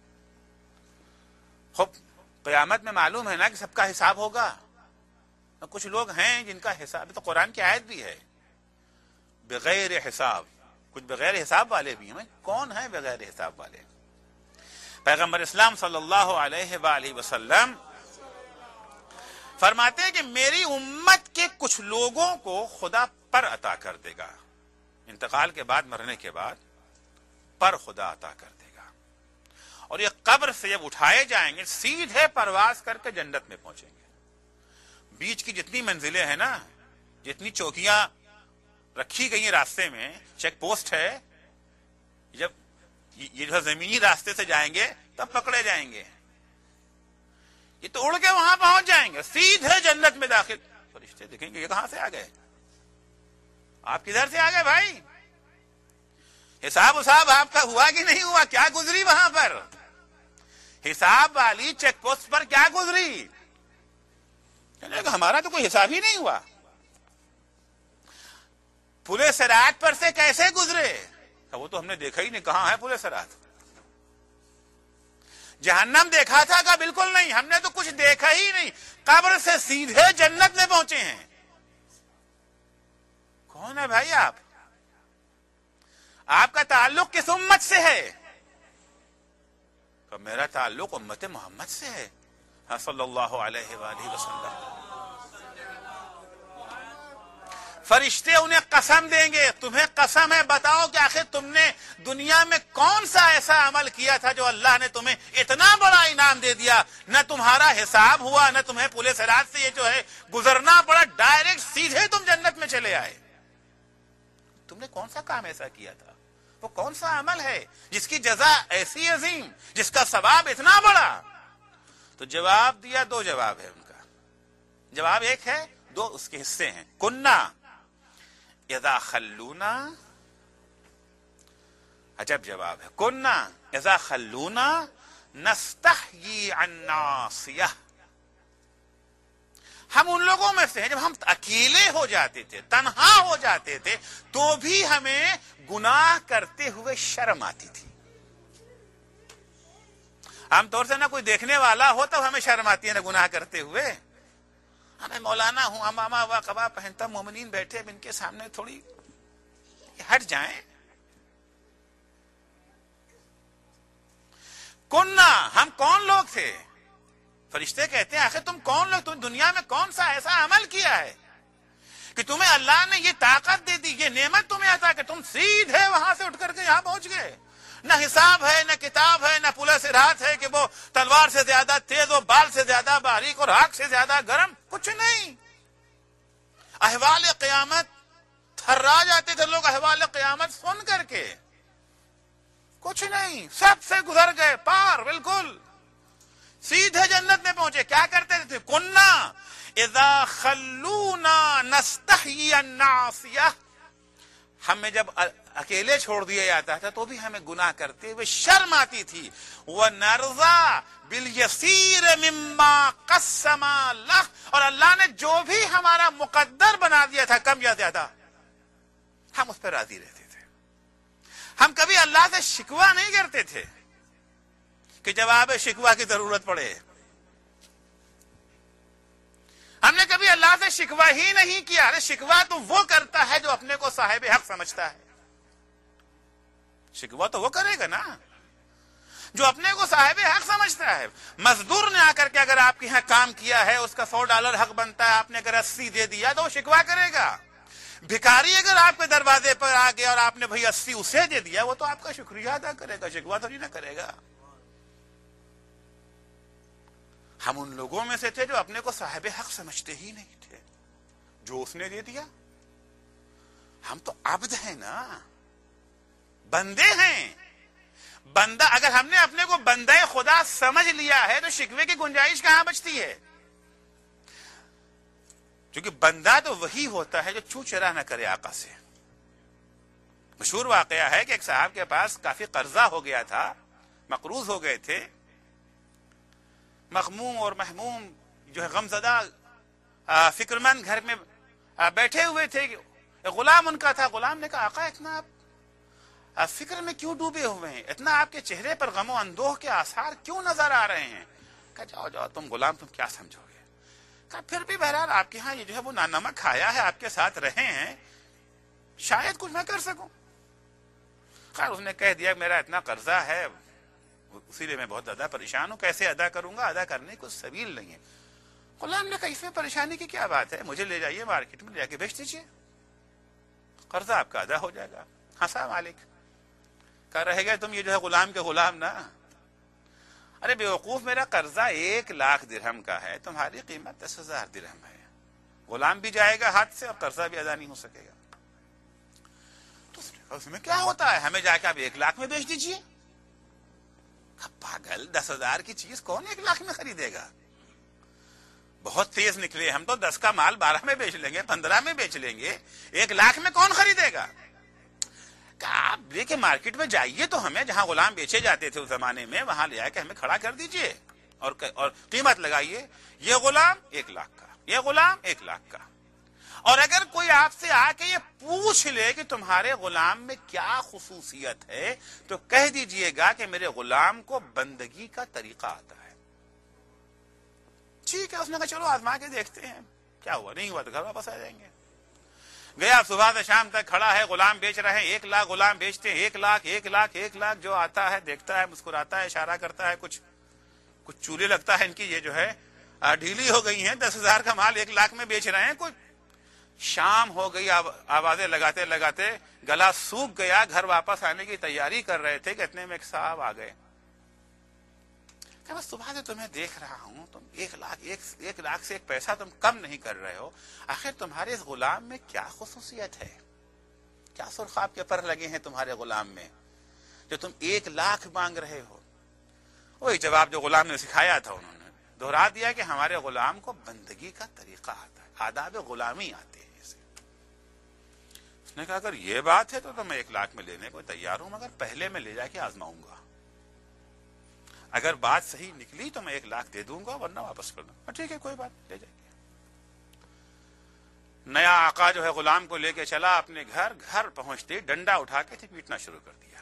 خب قیامت میں معلوم ہے نا کہ سب کا حساب ہوگا، کچھ لوگ ہیں جن کا حساب تو قرآن کی آیت بھی ہے بغیر حساب، کچھ بغیر حساب والے بھی ہیں۔ کون ہیں بغیر حساب والے؟ پیغمبر اسلام صلی اللہ علیہ وآلہ وسلم فرماتے ہیں کہ میری امت کے کچھ لوگوں کو خدا پر عطا کر دے گا، انتقال کے بعد، مرنے کے بعد پر خدا عطا کر دے گا، اور یہ قبر سے جب اٹھائے جائیں گے سیدھے پرواز کر کے جنت میں پہنچیں گے۔ بیچ کی جتنی منزلیں ہیں نا، جتنی چوکیاں رکھی گئی ہیں راستے میں، چیک پوسٹ ہے، جب یہ جو زمینی راستے سے جائیں گے تب پکڑے جائیں گے، یہ تو اڑ کے وہاں پہنچ جائیں گے، سیدھے جنت میں داخل۔ فرشتے دیکھیں گے یہ کہاں سے آ گئے، آپ کدھر سے آ گئے بھائی؟ حساب حساب آپ کا ہوا کہ نہیں ہوا؟ کیا گزری وہاں پر؟ حساب والی چیک پوسٹ پر کیا گزری؟ ہمارا تو کوئی حساب ہی نہیں ہوا۔ پلے صراط پر سے کیسے گزرے؟ وہ تو ہم نے دیکھا ہی نہیں، کہاں ہے پلے صراط؟ جہنم دیکھا تھا کہ بالکل نہیں، ہم نے تو کچھ دیکھا ہی نہیں، قبر سے سیدھے جنت میں پہنچے ہیں۔ کون ہے بھائی آپ؟ آپ کا تعلق کس امت سے ہے؟ تو میرا تعلق امت محمد سے ہے صلی اللہ علیہ وآلہ وسلم۔ فرشتے انہیں قسم دیں گے، تمہیں قسم ہے بتاؤ کہ آخر تم نے دنیا میں کون سا ایسا عمل کیا تھا جو اللہ نے تمہیں اتنا بڑا انعام دے دیا، نہ تمہارا حساب ہوا، نہ تمہیں پلے صراط سے یہ جو ہے گزرنا پڑا، ڈائریکٹ سیدھے تم جنت میں چلے آئے۔ تم نے کون سا کام ایسا کیا تھا؟ وہ کون سا عمل ہے جس کی جزا ایسی عظیم، جس کا ثواب اتنا بڑا؟ تو جواب دیا، دو جواب ہے ان کا۔ جواب ایک ہے، دو اس کے حصے ہیں۔ کننا اذا خلونا، عجب جواب ہے، کننا اذا خلونا نستحیی عن ناصیہ، ہم ان لوگوں میں سے ہیں جب ہم اکیلے ہو جاتے تھے، تنہا ہو جاتے تھے تو بھی ہمیں گناہ کرتے ہوئے شرم آتی تھی۔ عام طور سے نہ کوئی دیکھنے والا ہو تب ہمیں شرم آتی ہے نہ گناہ کرتے ہوئے۔ ہمیں مولانا ہوں، امامہ و قبا پہنتا، مومنین بیٹھے اب ان کے سامنے تھوڑی ہٹ جائیں۔ کننا، ہم کون لوگ تھے؟ فرشتے کہتے ہیں آخر تم کون لوگ، تم دنیا میں کون سا ایسا عمل کیا ہے کہ تمہیں اللہ نے یہ طاقت دے دی، یہ نعمت تمہیں عطا کہ تم سیدھے وہاں سے اٹھ کر کے یہاں پہنچ گئے؟ نہ حساب ہے، نہ کتاب ہے، نہ پولیس رات ہے کہ وہ تلوار سے زیادہ تیز اور بال سے زیادہ باریک اور آگ سے زیادہ گرم، کچھ نہیں۔ احوال قیامت تھرا جاتے تھے لوگ احوال قیامت سن کر کے، کچھ نہیں، سب سے گزر گئے پار، بالکل سیدھے جنت میں پہنچے۔ کیا کرتے تھے؟ کننا اذا خلونا نستحی النعصیہ، ہمیں جب اکیلے چھوڑ دیا جاتا تھا تو بھی ہمیں گناہ کرتے ہوئے شرم آتی تھی۔ وَنَرْضَى بِالْيَسِيرِ مِمَّا قَسَّمَ لَهُ، اور اللہ نے جو بھی ہمارا مقدر بنا دیا تھا کم یا زیادہ ہم اس پہ راضی رہتے تھے۔ ہم کبھی اللہ سے شکوہ نہیں کرتے تھے کہ جواب شکوہ کی ضرورت پڑے۔ ہم نے کبھی اللہ سے شکوہ ہی نہیں کیا۔ ارے شکوہ تو وہ کرتا ہے جو اپنے کو صاحب حق سمجھتا ہے، شکوہ تو وہ کرے گا نا جو اپنے کو صاحب حق سمجھتا ہے۔ مزدور نے آ کر کے اگر آپ کے یہاں کام کیا ہے، اس کا سو ڈالر حق بنتا ہے، آپ نے اگر اسی دے دیا تو وہ شکوہ کرے گا۔ بھکاری اگر آپ کے دروازے پر آ گیا اور آپ نے بھئی اسی اسے دے دیا، وہ تو آپ کا شکریہ ادا کرے گا، شکوہ تو نہیں نہ کرے گا۔ ہم ان لوگوں میں سے تھے جو اپنے کو صاحب حق سمجھتے ہی نہیں تھے، جو اس نے دے دیا۔ ہم تو عبد ہیں نا، بندے ہیں۔ بندہ اگر ہم نے اپنے کو بندہ خدا سمجھ لیا ہے تو شکوے کی گنجائش کہاں بچتی ہے؟ کیونکہ بندہ تو وہی ہوتا ہے جو چو چرا نہ کرے آقا سے۔ مشہور واقعہ ہے کہ ایک صاحب کے پاس کافی قرضہ ہو گیا تھا، مقروض ہو گئے تھے، مغموم اور محموم جو ہے غمزدہ فکر مند گھر میں بیٹھے ہوئے تھے۔ غلام ان کا تھا، غلام نے کہا آقا اتنا آپ فکر میں کیوں ڈوبے ہوئے ہیں، اتنا آپ کے چہرے پر غم و اندوہ کے آثار کیوں نظر آ رہے ہیں؟ کہا جاؤ جاؤ تم غلام، تم کیا سمجھو گے؟ کہا پھر بھی بہرحال آپ کے ہاں یہ جو ہے وہ نانمک کھایا ہے، آپ کے ساتھ رہے ہیں، شاید کچھ میں کر سکوں۔ خیر اس نے کہہ دیا میرا اتنا قرضہ ہے، اسی لیے میں بہت زیادہ پریشان ہوں، کیسے ادا کروں گا، ادا کرنے کو سبیل نہیں ہے۔ غلام نے کہا اس میں پریشانی کی کیا بات ہے، مجھے لے جائیے مارکیٹ میں، لے جا کے بیچ دیجیے، قرضہ آپ کا ادا ہو جائے گا۔ ہنسا مالک، کہا رہے گا تم یہ جو ہے غلام کے غلام نا۔ ارے بیوقوف، میرا قرضہ ایک لاکھ درہم کا ہے، تمہاری قیمت دس ہزار درہم ہے، غلام بھی جائے گا ہاتھ سے اور قرضہ بھی ادا نہیں ہو سکے گا۔ تو اس نے کہا اس میں کیا ہوتا ہے، ہمیں جا کے آپ ایک لاکھ میں بیچ دیجیے۔ پاگل، دس ہزار کی چیز کون ایک لاکھ میں خریدے گا؟ بہت تیز نکلے ہم تو، دس کا مال بارہ میں بیچ لیں گے، پندرہ میں بیچ لیں گے، ایک لاکھ میں کون خریدے گا؟ کہا آپ دیکھیں مارکیٹ میں جائیے تو ہمیں جہاں غلام بیچے جاتے تھے اس زمانے میں، وہاں لے آ کے ہمیں کھڑا کر دیجیے اور اور قیمت لگائیے، یہ غلام ایک لاکھ کا، یہ غلام ایک لاکھ کا۔ اور اگر کوئی آپ سے آ کے یہ پوچھ لے کہ تمہارے غلام میں کیا خصوصیت ہے تو کہہ دیجئے گا کہ میرے غلام کو بندگی کا طریقہ آتا ہے۔ ٹھیک ہے، اس نے کہا چلو آزما کے دیکھتے ہیں، کیا ہوا، نہیں ہوا تو گھر واپس آ جائیں گے۔ گیا صبح سے شام تک کھڑا ہے، غلام بیچ رہے ہیں، ایک لاکھ غلام بیچتے ہیں، ایک لاکھ ایک لاکھ ایک لاکھ، جو آتا ہے دیکھتا ہے، مسکراتا ہے، اشارہ کرتا ہے، کچھ کچھ چولے لگتا ہے ان کی یہ جو ہے ڈھیلی ہو گئی ہیں، دس ہزار کا مال ایک لاکھ میں بیچ رہے ہیں۔ کچھ شام ہو گئی، آوازیں لگاتے لگاتے گلا سوکھ گیا، گھر واپس آنے کی تیاری کر رہے تھے کہ اتنے میں ایک صاحب آ گئے کہ بس صبح سے تمہیں دیکھ رہا ہوں، تم ایک لاکھ ایک, ایک لاکھ سے ایک پیسہ تم کم نہیں کر رہے ہو، آخر تمہارے اس غلام میں کیا خصوصیت ہے، کیا سرخاب کے پر لگے ہیں تمہارے غلام میں جو تم ایک لاکھ مانگ رہے ہو؟ وہی جواب جو غلام نے سکھایا تھا انہوں نے دہرا دیا کہ ہمارے غلام کو بندگی کا طریقہ آتا ہے، آداب غلامی آتے ہیں اسے۔ اس نے کہا اگر یہ بات ہے تو, تو میں ایک لاکھ میں لینے کو تیار ہوں، مگر پہلے میں لے جا کے آزماؤں گا، اگر بات صحیح نکلی تو میں ایک لاکھ دے دوں گا ورنہ واپس کر دوں گا۔ ٹھیک ہے کوئی بات، لے جائیے۔ نیا آقا جو ہے غلام کو لے کے چلا اپنے گھر، گھر پہنچتے ڈنڈا اٹھا کے پیٹنا شروع کر دیا،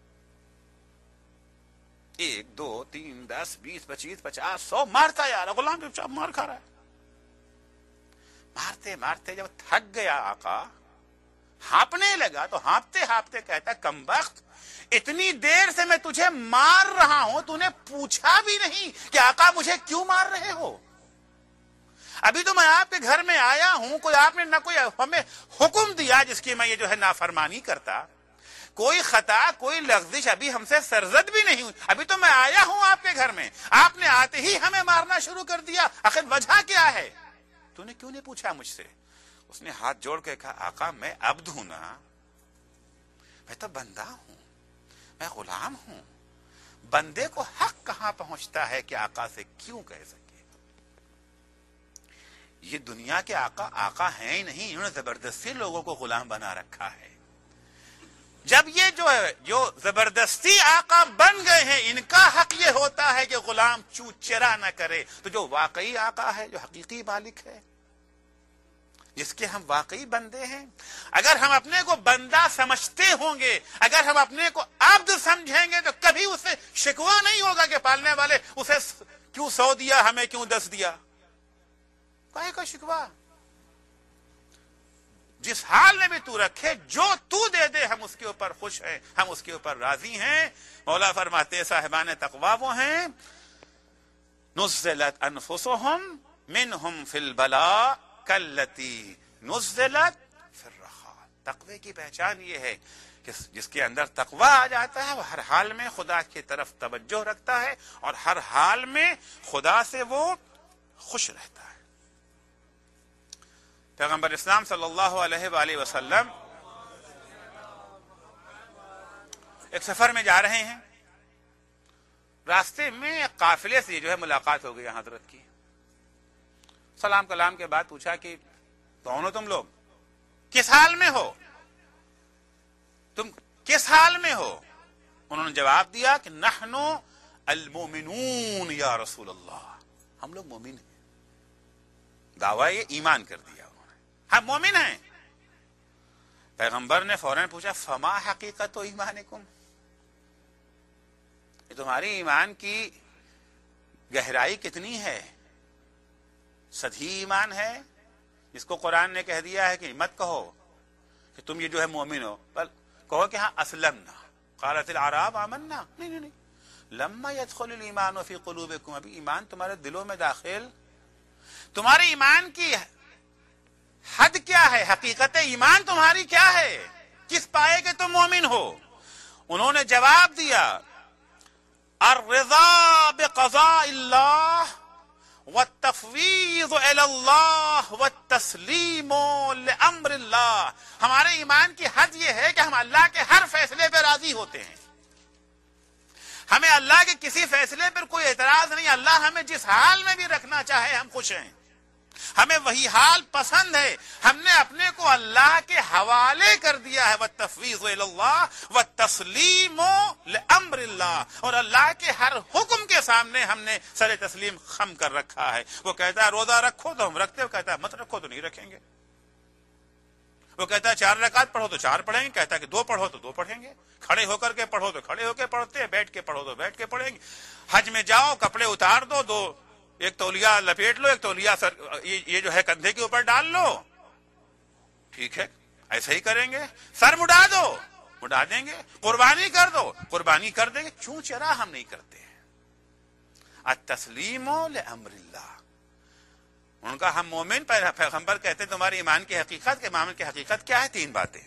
ایک دو تین دس بیس پچیس پچاس سو مارتا جا رہا، غلام چپ چاپ مار کھا رہا ہے۔ مارتے مارتے جب تھک گیا آقا ہانپنے لگا تو ہانپتے ہانپتے کہتا کمبخت، اتنی دیر سے میں تجھے مار رہا ہوں، تو نے پوچھا بھی نہیں کہ آقا مجھے کیوں مار رہے ہو؟ ابھی تو میں آپ کے گھر میں آیا ہوں، کوئی آپ نے نہ کوئی ہمیں حکم دیا جس کی میں یہ جو ہے نافرمانی کرتا، کوئی خطا کوئی لغزش ابھی ہم سے سرزد بھی نہیں ہوئی، ابھی تو میں آیا ہوں آپ کے گھر میں، آپ نے آتے ہی ہمیں مارنا شروع کر دیا، آخر وجہ کیا ہے؟ تو نے کیوں نہیں پوچھا مجھ سے؟ اس نے ہاتھ جوڑ کے کہا آقا میں عبد ہوں نا، میں تو بندہ ہوں، میں غلام ہوں، بندے کو حق کہاں پہنچتا ہے کہ آقا سے کیوں کہہ سکے؟ یہ دنیا کے آقا آقا ہیں ہی نہیں، انہوں نے زبردستی لوگوں کو غلام بنا رکھا ہے۔ جب یہ جو ہے جو زبردستی آقا بن گئے ہیں، ان کا حق یہ ہوتا ہے کہ غلام چو چرا نہ کرے، تو جو واقعی آقا ہے، جو حقیقی مالک ہے، جس کے ہم واقعی بندے ہیں، اگر ہم اپنے کو بندہ سمجھتے ہوں گے، اگر ہم اپنے کو عبد سمجھیں گے، تو کبھی اسے شکوہ نہیں ہوگا کہ پالنے والے اسے کیوں سو دیا ہمیں کیوں دس دیا، کاہے کا شکوہ؟ جس حال میں بھی تو رکھے، جو تو دے دے ہم اس کے اوپر خوش ہیں، ہم اس کے اوپر راضی ہیں۔ مولا فرماتے صاحبان تقویٰ وہ ہیں نزلت انفسهم منهم فی البلاء کاللتی نزلت فی الرخاء۔ تقوی کی پہچان یہ ہے کہ جس کے اندر تقوی آ جاتا ہے وہ ہر حال میں خدا کی طرف توجہ رکھتا ہے اور ہر حال میں خدا سے وہ خوش رہتا ہے۔ پیغمبر اسلام صلی اللہ علیہ وآلہ وسلم ایک سفر میں جا رہے ہیں، راستے میں قافلے سے جو ہے ملاقات ہو گئی حضرت کی۔ سلام کلام کے بعد پوچھا کہ کون ہو تم لوگ، کس حال میں ہو، تم کس حال میں ہو؟ انہوں نے جواب دیا کہ نحنو المومنون یا رسول اللہ، ہم لوگ مومن ہیں۔ دعویٰ یہ ایمان کر دیا انہوں نے، ہم مومن ہیں۔ پیغمبر نے فوراً پوچھا فما حقیقت ایمانکم، یہ تمہاری ایمان کی گہرائی کتنی ہے؟ سطحی ایمان ہے جس کو قرآن نے کہہ دیا ہے کہ مت کہو کہ تم یہ جو ہے مومن ہو، بل کہو کہ ہاں اسلمنا، قالت الاعراب آمنا، نہیں نہیں نہیں، لما يدخل الایمان فی قلوبکم، ابھی ایمان تمہارے دلوں میں داخل، تمہارے ایمان کی حد کیا ہے، حقیقت ایمان تمہاری کیا ہے، کس پائے کے تم مومن ہو؟ انہوں نے جواب دیا الرضا بقضاء اللہ والتفویض الی اللہ والتسلیم لامر اللہ، ہمارے ایمان کی حد یہ ہے کہ ہم اللہ کے ہر فیصلے پہ راضی ہوتے ہیں، ہمیں اللہ کے کسی فیصلے پر کوئی اعتراض نہیں، اللہ ہمیں جس حال میں بھی رکھنا چاہے ہم خوش ہیں، ہمیں وہی حال پسند ہے، ہم نے اپنے کو اللہ کے حوالے کر دیا ہے، والتفویض الی اللہ والتسلیم لامر اللہ، اور اللہ کے ہر حکم کے سامنے ہم نے سر تسلیم خم کر رکھا ہے۔ وہ کہتا ہے روزہ رکھو تو ہم رکھتے، وہ کہتا ہے مت رکھو تو نہیں رکھیں گے، وہ کہتا ہے چار رکعت پڑھو تو چار پڑھیں گے، کہتا ہے کہ دو پڑھو تو دو پڑھیں گے، کھڑے ہو کر کے پڑھو تو کھڑے ہو کے پڑھتے ہیں، بیٹھ کے پڑھو تو بیٹھ کے پڑھیں گے، حج میں جاؤ کپڑے اتار دو، دو ایک تولیہ لپیٹ لو، ایک تولیہ سر یہ جو ہے کندھے کے اوپر ڈال لو، ٹھیک ہے ایسا ہی کریں گے، سر مڈا دو مڈا دیں گے، قربانی کر دو قربانی کر دیں گے، چوں چرا ہم نہیں کرتے ہیں۔ التسلیم لامر اللہ، ان کا ہم مومن، پیغمبر کہتے ہیں تمہارے ایمان کی حقیقت کے معاملے کی حقیقت کیا ہے؟ تین باتیں،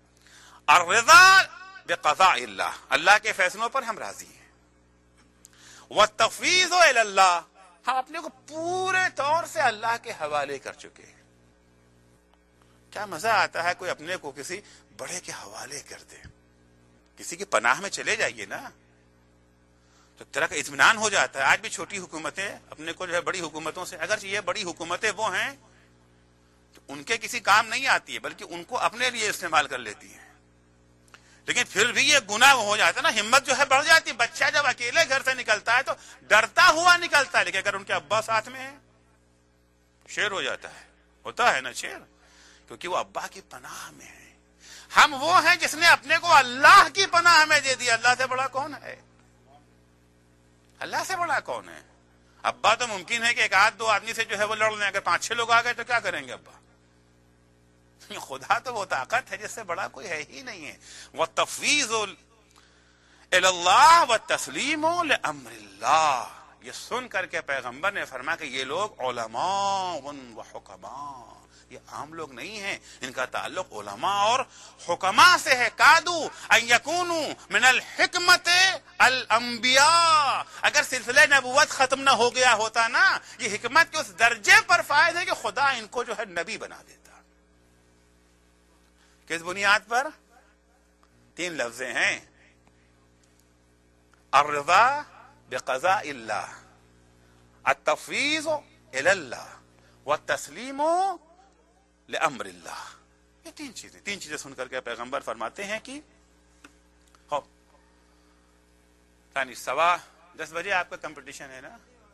الرضا بقضاء اللہ، اللہ کے فیصلوں پر ہم راضی ہیں، والتفویض الی اللہ، ہم اپنے کو پورے طور سے اللہ کے حوالے کر چکے ہیں۔ کیا مزہ آتا ہے کوئی اپنے کو کسی بڑے کے حوالے کر دے، کسی کی پناہ میں چلے جائیے نا تو طرح کا اطمینان ہو جاتا ہے۔ آج بھی چھوٹی حکومتیں اپنے کو جو ہے بڑی حکومتوں سے، اگرچہ یہ بڑی حکومتیں وہ ہیں تو ان کے کسی کام نہیں آتی ہے بلکہ ان کو اپنے لیے استعمال کر لیتی ہیں، لیکن پھر بھی یہ گناہ ہو جاتا ہے نا، ہمت جو ہے بڑھ جاتی ہے۔ بچہ جب اکیلے گھر سے نکلتا ہے تو ڈرتا ہوا نکلتا ہے، لیکن اگر ان کے ابا ساتھ میں ہے شیر ہو جاتا ہے، ہوتا ہے نا شیر، کیونکہ وہ ابا کی پناہ میں ہے۔ ہم وہ ہیں جس نے اپنے کو اللہ کی پناہ میں دے دیا، اللہ سے بڑا کون ہے؟ اللہ سے بڑا کون ہے؟ ابا تو ممکن ہے کہ ایک آدھ دو آدمی سے جو ہے وہ لڑ لیں، اگر پانچ چھ لوگ آ گئے تو کیا کریں گے ابا؟ خدا تو وہ طاقت ہے جس سے بڑا کوئی ہے ہی نہیں ہے. وَالتَّفْوِيضُ إِلَى اللَّهِ وَالتَّسْلِيمُ لِأَمْرِ اللَّهِ. یہ سن کر کے پیغمبر نے فرمایا کہ یہ لوگ علماء و حکماء، یہ عام لوگ نہیں ہیں، ان کا تعلق علماء اور حکماء سے ہے. کادو ان یکونوا من الحکمت الانبیاء. اگر سلسلہ نبوت ختم نہ ہو گیا ہوتا نا، یہ حکمت کے اس درجے پر فائز ہے کہ خدا ان کو جو ہے نبی بنا دیتا. کس بنیاد پر؟ تین لفظیں ہیں: الرضا بقضاء اللہ، التفویض الی اللہ، والتسلیم لامر اللہ. یہ تین چیزیں تین چیزیں سن کر کے پیغمبر فرماتے ہیں کہ ہو یعنی سوا دس بجے آپ کا کمپٹیشن ہے نا.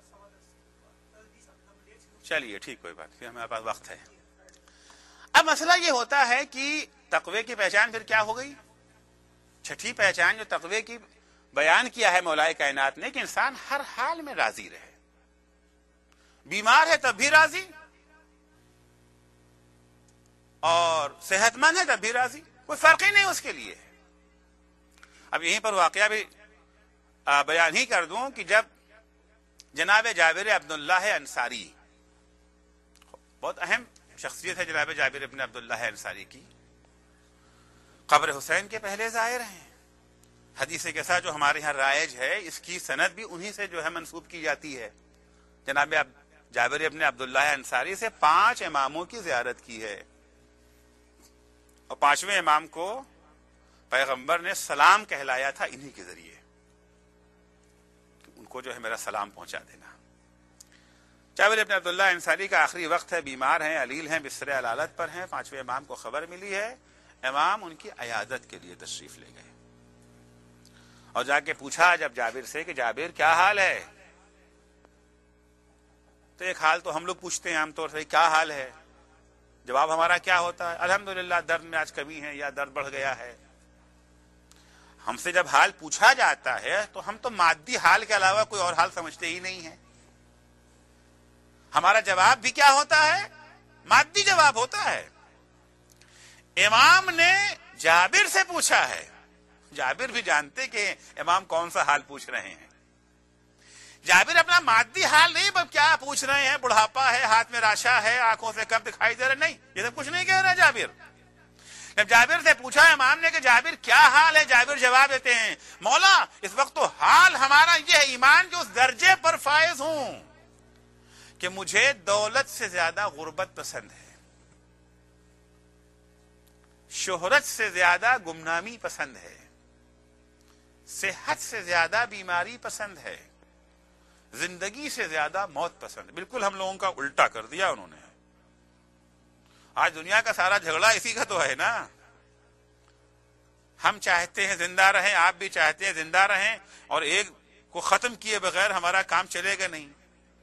چلیے ٹھیک، کوئی بات پھر ہمارے پاس وقت ہے. اب مسئلہ یہ ہوتا ہے کہ تقوی کی پہچان پھر کیا ہو گئی؟ چھٹی پہچان جو تقوی کی بیان کیا ہے مولا کائنات نے کہ انسان ہر حال میں راضی رہے. بیمار ہے تب بھی راضی، اور صحت مند ہے تب بھی راضی، کوئی فرق ہی نہیں اس کے لیے. اب یہیں پر واقعہ بھی بیان ہی کر دوں کہ جب جناب جابر عبداللہ انصاری، بہت اہم شخصیت ہے جناب جابر ابن عبداللہ انصاری کی، قبر حسین کے پہلے زائر ہیں. حدیث کے ساتھ جو ہمارے یہاں رائج ہے، اس کی سند بھی انہی سے جو ہے منسوب کی جاتی ہے. جناب جابر ابن عبداللہ انصاری سے پانچ اماموں کی زیارت کی ہے، اور پانچویں امام کو پیغمبر نے سلام کہلایا تھا انہی کے ذریعے، ان کو جو ہے میرا سلام پہنچا دینا. جابر ابن عبداللہ انصاری کا آخری وقت ہے، بیمار ہیں، علیل ہیں، بستر علالت پر ہیں. پانچویں امام کو خبر ملی ہے، امام ان کی عیادت کے لیے تشریف لے گئے اور جا کے پوچھا جب جابر سے کہ جابر کیا حال ہے؟ تو ایک حال تو ہم لوگ پوچھتے ہیں عام طور سے، کیا حال ہے؟ جواب ہمارا کیا ہوتا ہے؟ الحمدللہ درد میں آج کمی ہے یا درد بڑھ گیا ہے. ہم سے جب حال پوچھا جاتا ہے تو ہم تو مادی حال کے علاوہ کوئی اور حال سمجھتے ہی نہیں ہیں. ہمارا جواب بھی کیا ہوتا ہے؟ مادی جواب ہوتا ہے. امام نے جابر سے پوچھا ہے، جابر بھی جانتے کہ امام کون سا حال پوچھ رہے ہیں. جابر اپنا مادی حال نہیں کیا پوچھ رہے ہیں، بڑھاپا ہے، ہاتھ میں راشا ہے، آنکھوں سے کم دکھائی دے رہا، نہیں، یہ سب کچھ نہیں کہہ رہا جابر. جب جابر سے پوچھا امام نے کہ جابر کیا حال ہے، جابر جواب دیتے ہیں مولا اس وقت تو حال ہمارا یہ ہے، ایمان کے اس درجے پر فائز ہوں کہ مجھے دولت سے زیادہ غربت پسند ہے، شہرت سے زیادہ گمنامی پسند ہے، صحت سے زیادہ بیماری پسند ہے، زندگی سے زیادہ موت پسند ہے. بالکل ہم لوگوں کا الٹا کر دیا انہوں نے. آج دنیا کا سارا جھگڑا اسی کا تو ہے نا. ہم چاہتے ہیں زندہ رہیں، آپ بھی چاہتے ہیں زندہ رہیں، اور ایک کو ختم کیے بغیر ہمارا کام چلے گا نہیں.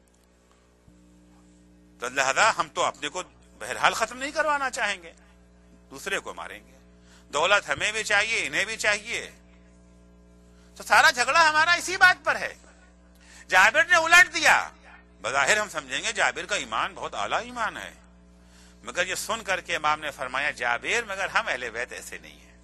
تو لہذا ہم تو اپنے کو بہرحال ختم نہیں کروانا چاہیں گے، دوسرے کو ماریں گے. دولت ہمیں بھی چاہیے، انہیں بھی چاہیے. تو سارا جھگڑا ہمارا اسی بات پر ہے. جابر نے الٹ دیا. بظاہر ہم سمجھیں گے جابر کا ایمان بہت اعلیٰ ایمان ہے، مگر یہ سن کر کے امام نے فرمایا جابر مگر ہم اہل بیت ایسے نہیں ہیں.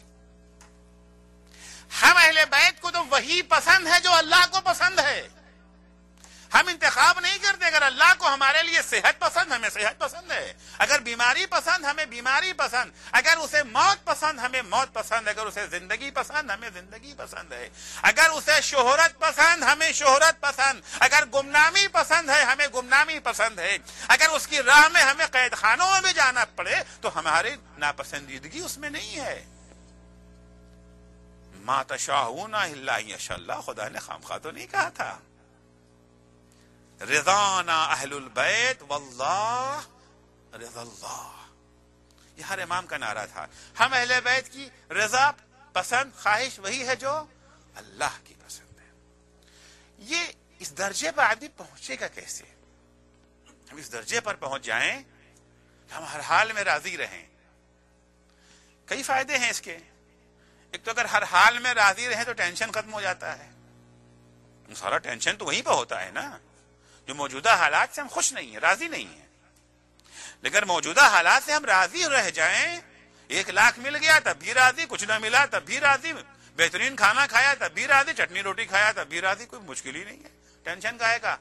ہم اہل بیت کو تو وہی پسند ہے جو اللہ کو پسند ہے. ہم انتخاب نہیں کرتے. اگر اللہ کو ہمارے لیے صحت پسند ہمیں صحت پسند ہے، اگر بیماری پسند ہمیں بیماری پسند، اگر اسے موت پسند ہمیں موت پسند، اگر اسے زندگی پسند ہمیں زندگی پسند ہے، اگر اسے شہرت پسند ہمیں شہرت پسند، اگر گمنامی پسند ہے ہمیں گمنامی پسند ہے، اگر اس کی راہ میں ہمیں قید خانوں میں بھی جانا پڑے تو ہماری ناپسندیدگی اس میں نہیں ہے. ما تشاءون الا ان یشاء اللہ، خدا نے خامخواہ تو نہیں کہا تھا. رضانا اہل البیت واللہ رضا اللہ، یہ ہر امام کا نعرہ تھا. ہم اہل بیت کی رضا پسند خواہش وہی ہے جو اللہ کی پسند ہے. یہ اس درجے پر آدمی پہنچے گا کیسے؟ ہم اس درجے پر پہنچ جائیں کہ ہم ہر حال میں راضی رہیں. کئی فائدے ہیں اس کے. ایک تو اگر ہر حال میں راضی رہیں تو ٹینشن ختم ہو جاتا ہے. سارا ٹینشن تو وہیں پہ ہوتا ہے نا، جو موجودہ حالات سے ہم خوش نہیں ہیں، راضی نہیں ہیں. لیکن موجودہ حالات سے ہم راضی رہ جائیں، ایک لاکھ مل گیا تب بھی راضی، کچھ نہ ملا تب بھی راضی، بہترین کھانا کھایا تب بھی راضی، چٹنی روٹی کھایا تب بھی راضی، کوئی مشکل ہی نہیں ہے، ٹینشن کا ہے کا۔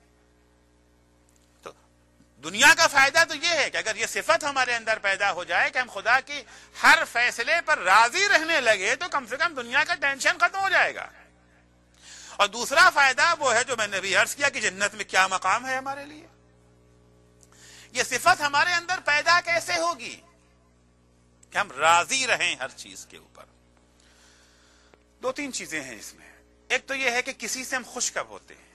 تو دنیا کا فائدہ تو یہ ہے کہ اگر یہ صفت ہمارے اندر پیدا ہو جائے کہ ہم خدا کی ہر فیصلے پر راضی رہنے لگے تو کم سے کم دنیا کا ٹینشن ختم ہو جائے گا۔ اور دوسرا فائدہ وہ ہے جو میں نے بھی عرض کیا کہ جنت میں کیا مقام ہے ہمارے لیے۔ یہ صفت ہمارے اندر پیدا کیسے ہوگی کہ ہم راضی رہیں ہر چیز کے اوپر؟ دو تین چیزیں ہیں اس میں۔ ایک تو یہ ہے کہ کسی سے ہم خوش کب ہوتے ہیں؟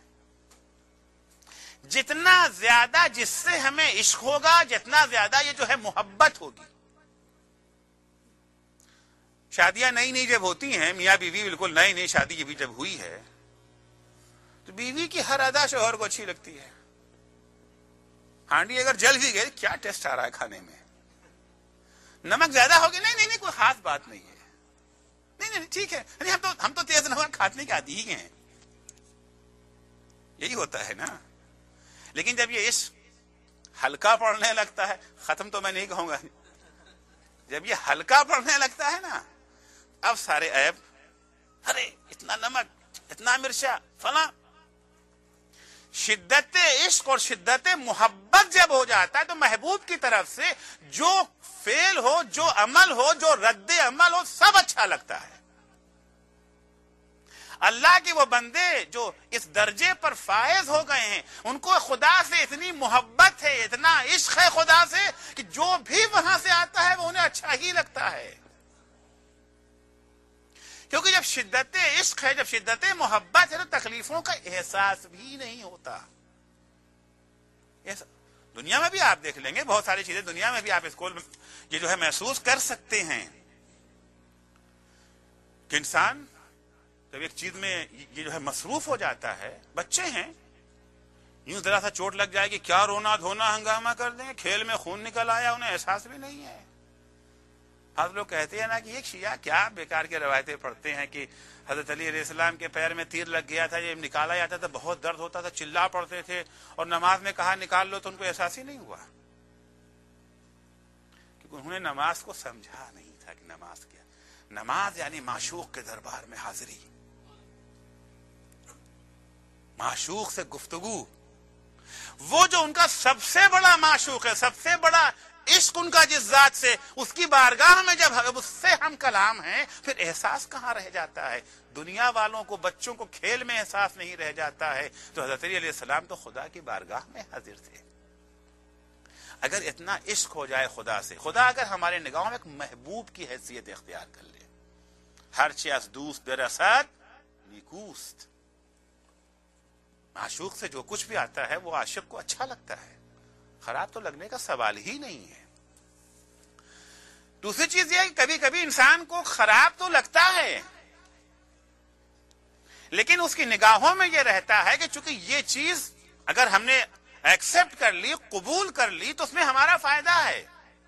جتنا زیادہ جس سے ہمیں عشق ہوگا، جتنا زیادہ یہ جو ہے محبت ہوگی۔ شادیاں نئی نئی جب ہوتی ہیں، میاں بیوی بالکل نئی نئی شادی بھی جب ہوئی ہے تو بیوی کی ہر ادا شوہر کو اچھی لگتی ہے۔ ہانڈی اگر جل بھی گئی، کیا ٹیسٹ آ رہا ہے کھانے میں، نمک زیادہ ہوگی، نہیں نہیں نہیں کوئی خاص بات نہیں ہے، نہیں نہیں ٹھیک ہے، ہم تو ہم تو تیز نمک کھانے کے عادی ہی ہیں، یہی ہوتا ہے نا۔ لیکن جب یہ عشق ہلکا پڑنے لگتا ہے، ختم تو میں نہیں کہوں گا، جب یہ ہلکا پڑنے لگتا ہے نا، اب سارے عیب، ارے اتنا نمک، اتنا مرچا، فلاں۔ شدت عشق اور شدت محبت جب ہو جاتا ہے تو محبوب کی طرف سے جو فعل ہو، جو عمل ہو، جو رد عمل ہو، سب اچھا لگتا ہے۔ اللہ کے وہ بندے جو اس درجے پر فائز ہو گئے ہیں، ان کو خدا سے اتنی محبت ہے، اتنا عشق ہے خدا سے کہ جو بھی وہاں سے آتا ہے وہ انہیں اچھا ہی لگتا ہے۔ کیونکہ جب شدت عشق ہے، جب شدت محبت ہے تو تکلیفوں کا احساس بھی نہیں ہوتا۔ دنیا میں بھی آپ دیکھ لیں گے، بہت ساری چیزیں دنیا میں بھی آپ اس کو یہ جو ہے محسوس کر سکتے ہیں کہ انسان جب ایک چیز میں یہ جو ہے مصروف ہو جاتا ہے، بچے ہیں، یوں ذرا سا چوٹ لگ جائے گی، کیا رونا دھونا ہنگامہ کر دیں، کھیل میں خون نکل آیا، انہیں احساس بھی نہیں ہے۔ ہم لوگ کہتے ہیں نا کہ ایک شیعہ کیا بیکار کے روایتیں پڑھتے ہیں کہ حضرت علی علیہ السلام کے پیر میں تیر لگ گیا تھا، یہ نکالا جاتا تھا، بہت درد ہوتا تھا، چلا پڑتے تھے، اور نماز میں کہا نکال لو تو ان کو احساس ہی نہیں ہوا، کیونکہ انہوں نے نماز کو سمجھا نہیں تھا کہ نماز کیا۔ نماز یعنی معشوق کے دربار میں حاضری، معشوق سے گفتگو، وہ جو ان کا سب سے بڑا معشوق ہے، سب سے بڑا عشق ان کا جس ذات سے، اس کی بارگاہ میں جب اس سے ہم کلام ہیں، پھر احساس کہاں رہ جاتا ہے؟ دنیا والوں کو، بچوں کو کھیل میں احساس نہیں رہ جاتا ہے، تو حضرت علی علیہ السلام تو خدا کی بارگاہ میں حاضر تھے۔ اگر اتنا عشق ہو جائے خدا سے، خدا اگر ہمارے نگاہوں میں ایک محبوب کی حیثیت اختیار کر لے، ہر چیز از دوست برسد نیکوست، معشوق سے جو کچھ بھی آتا ہے وہ عاشق کو اچھا لگتا ہے، خراب تو لگنے کا سوال ہی نہیں ہے۔ دوسری چیز یہ ہے کہ کبھی کبھی انسان کو خراب تو لگتا ہے، لیکن اس کی نگاہوں میں یہ رہتا ہے کہ چونکہ یہ چیز اگر ہم نے ایکسپٹ کر لی، قبول کر لی، تو اس میں ہمارا فائدہ ہے۔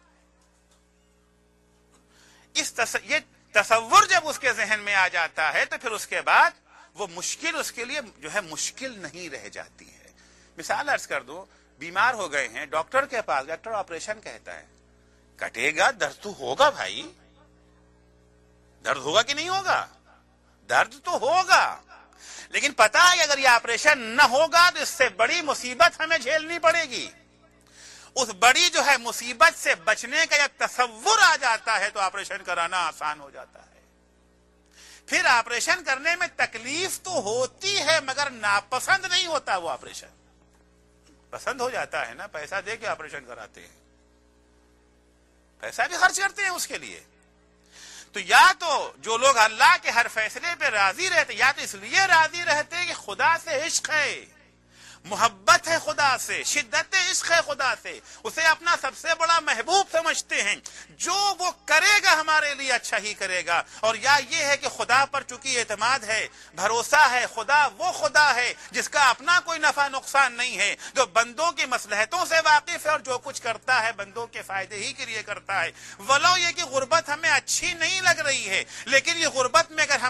اس تص... یہ تصور جب اس کے ذہن میں آ جاتا ہے تو پھر اس کے بعد وہ مشکل اس کے لیے جو ہے مشکل نہیں رہ جاتی ہے۔ مثال عرض کر دو، بیمار ہو گئے ہیں، ڈاکٹر کے پاس، ڈاکٹر آپریشن کہتا ہے، کٹے گا، درد تو ہوگا بھائی، درد ہوگا کہ نہیں ہوگا؟ درد تو ہوگا، لیکن پتا ہے اگر یہ آپریشن نہ ہوگا تو اس سے بڑی مصیبت ہمیں جھیلنی پڑے گی۔ اس بڑی جو ہے مصیبت سے بچنے کا ایک تصور آ جاتا ہے تو آپریشن کرانا آسان ہو جاتا ہے۔ پھر آپریشن کرنے میں تکلیف تو ہوتی ہے مگر ناپسند نہیں ہوتا وہ آپریشن، پسند ہو جاتا ہے نا، پیسہ دے کے آپریشن کراتے ہیں، پیسہ بھی خرچ کرتے ہیں اس کے لیے۔ تو یا تو جو لوگ اللہ کے ہر فیصلے پہ راضی رہتے، یا تو اس لیے راضی رہتے کہ خدا سے عشق ہے، محبت ہے خدا سے، شدت عشق ہے خدا سے، اسے اپنا سب سے بڑا محبوب سمجھتے ہیں، جو وہ کرے گا ہمارے لیے اچھا ہی کرے گا۔ اور یا یہ ہے کہ خدا پر چونکہ اعتماد ہے، بھروسہ ہے، خدا وہ خدا ہے جس کا اپنا کوئی نفع نقصان نہیں ہے، جو بندوں کی مصلحتوں سے واقف ہے اور جو کچھ کرتا ہے بندوں کے فائدے ہی کے لیے کرتا ہے۔ ولو یہ کہ غربت ہمیں اچھی نہیں لگ رہی ہے، لیکن یہ غربت میں اگر ہم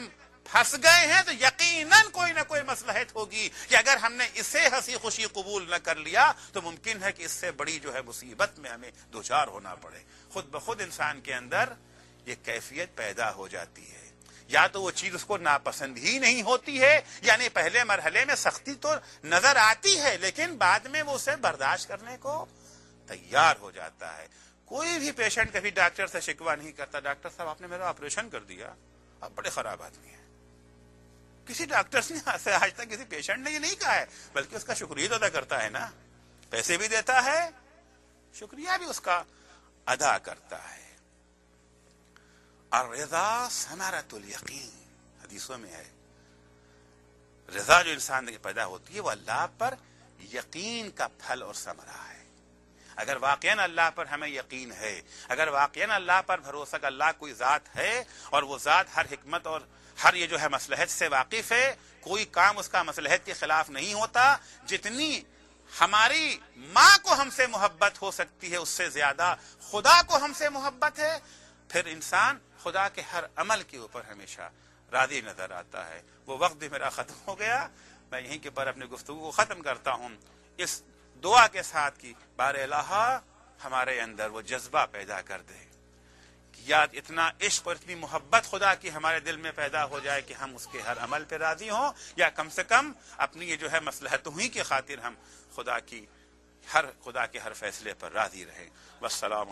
پھنس گئے ہیں تو یقیناً کوئی نہ کوئی مصلحت ہوگی کہ اگر ہم نے اسے ہنسی خوشی قبول نہ کر لیا تو ممکن ہے کہ اس سے بڑی جو ہے مصیبت میں ہمیں دوچار ہونا پڑے. خود بخود انسان کے اندر یہ کیفیت پیدا ہو جاتی ہے. یا تو وہ چیز اس کو ناپسند ہی نہیں ہوتی ہے، یعنی پہلے مرحلے میں سختی تو نظر آتی ہے لیکن بعد میں وہ اسے برداشت کرنے کو تیار ہو جاتا ہے. کوئی بھی پیشنٹ کبھی ڈاکٹر سے شکوہ نہیں کرتا ڈاکٹر صاحب آپ نے میرا آپریشن کر دیا، آپ بڑے خراب آدمی ہیں. کسی ڈاکٹر نے آج تک کسی پیشنٹ نے یہ نہیں کہا ہے، بلکہ اس کا شکریہ تو ادا کرتا ہے نا، پیسے بھی دیتا ہے، شکریہ بھی اس کا ادا کرتا ہے. الرضا ثمرۃ الیقین، حدیثوں میں ہے رضا جو انسان کے پیدا ہوتی ہے وہ اللہ پر یقین کا پھل اور ثمرہ ہے. اگر واقعاً اللہ پر ہمیں یقین ہے، اگر واقعاً اللہ پر بھروسہ کہ اللہ کوئی ذات ہے اور وہ ذات ہر حکمت اور ہر یہ جو ہے مصلحت سے واقف ہے، کوئی کام اس کا مصلحت کے خلاف نہیں ہوتا، جتنی ہماری ماں کو ہم سے محبت ہو سکتی ہے اس سے زیادہ خدا کو ہم سے محبت ہے، پھر انسان خدا کے ہر عمل کے اوپر ہمیشہ راضی نظر آتا ہے. وہ وقت بھی میرا ختم ہو گیا، میں یہیں کے پر اپنی گفتگو کو ختم کرتا ہوں اس دعا کے ساتھ کی بار الہ ہمارے اندر وہ جذبہ پیدا کر دے کہ یا اتنا عشق اور اتنی محبت خدا کی ہمارے دل میں پیدا ہو جائے کہ ہم اس کے ہر عمل پہ راضی ہوں، یا کم سے کم اپنی یہ جو ہے مصلحتوں ہی کی خاطر ہم خدا کی ہر خدا کے ہر فیصلے پر راضی رہیں. والسلام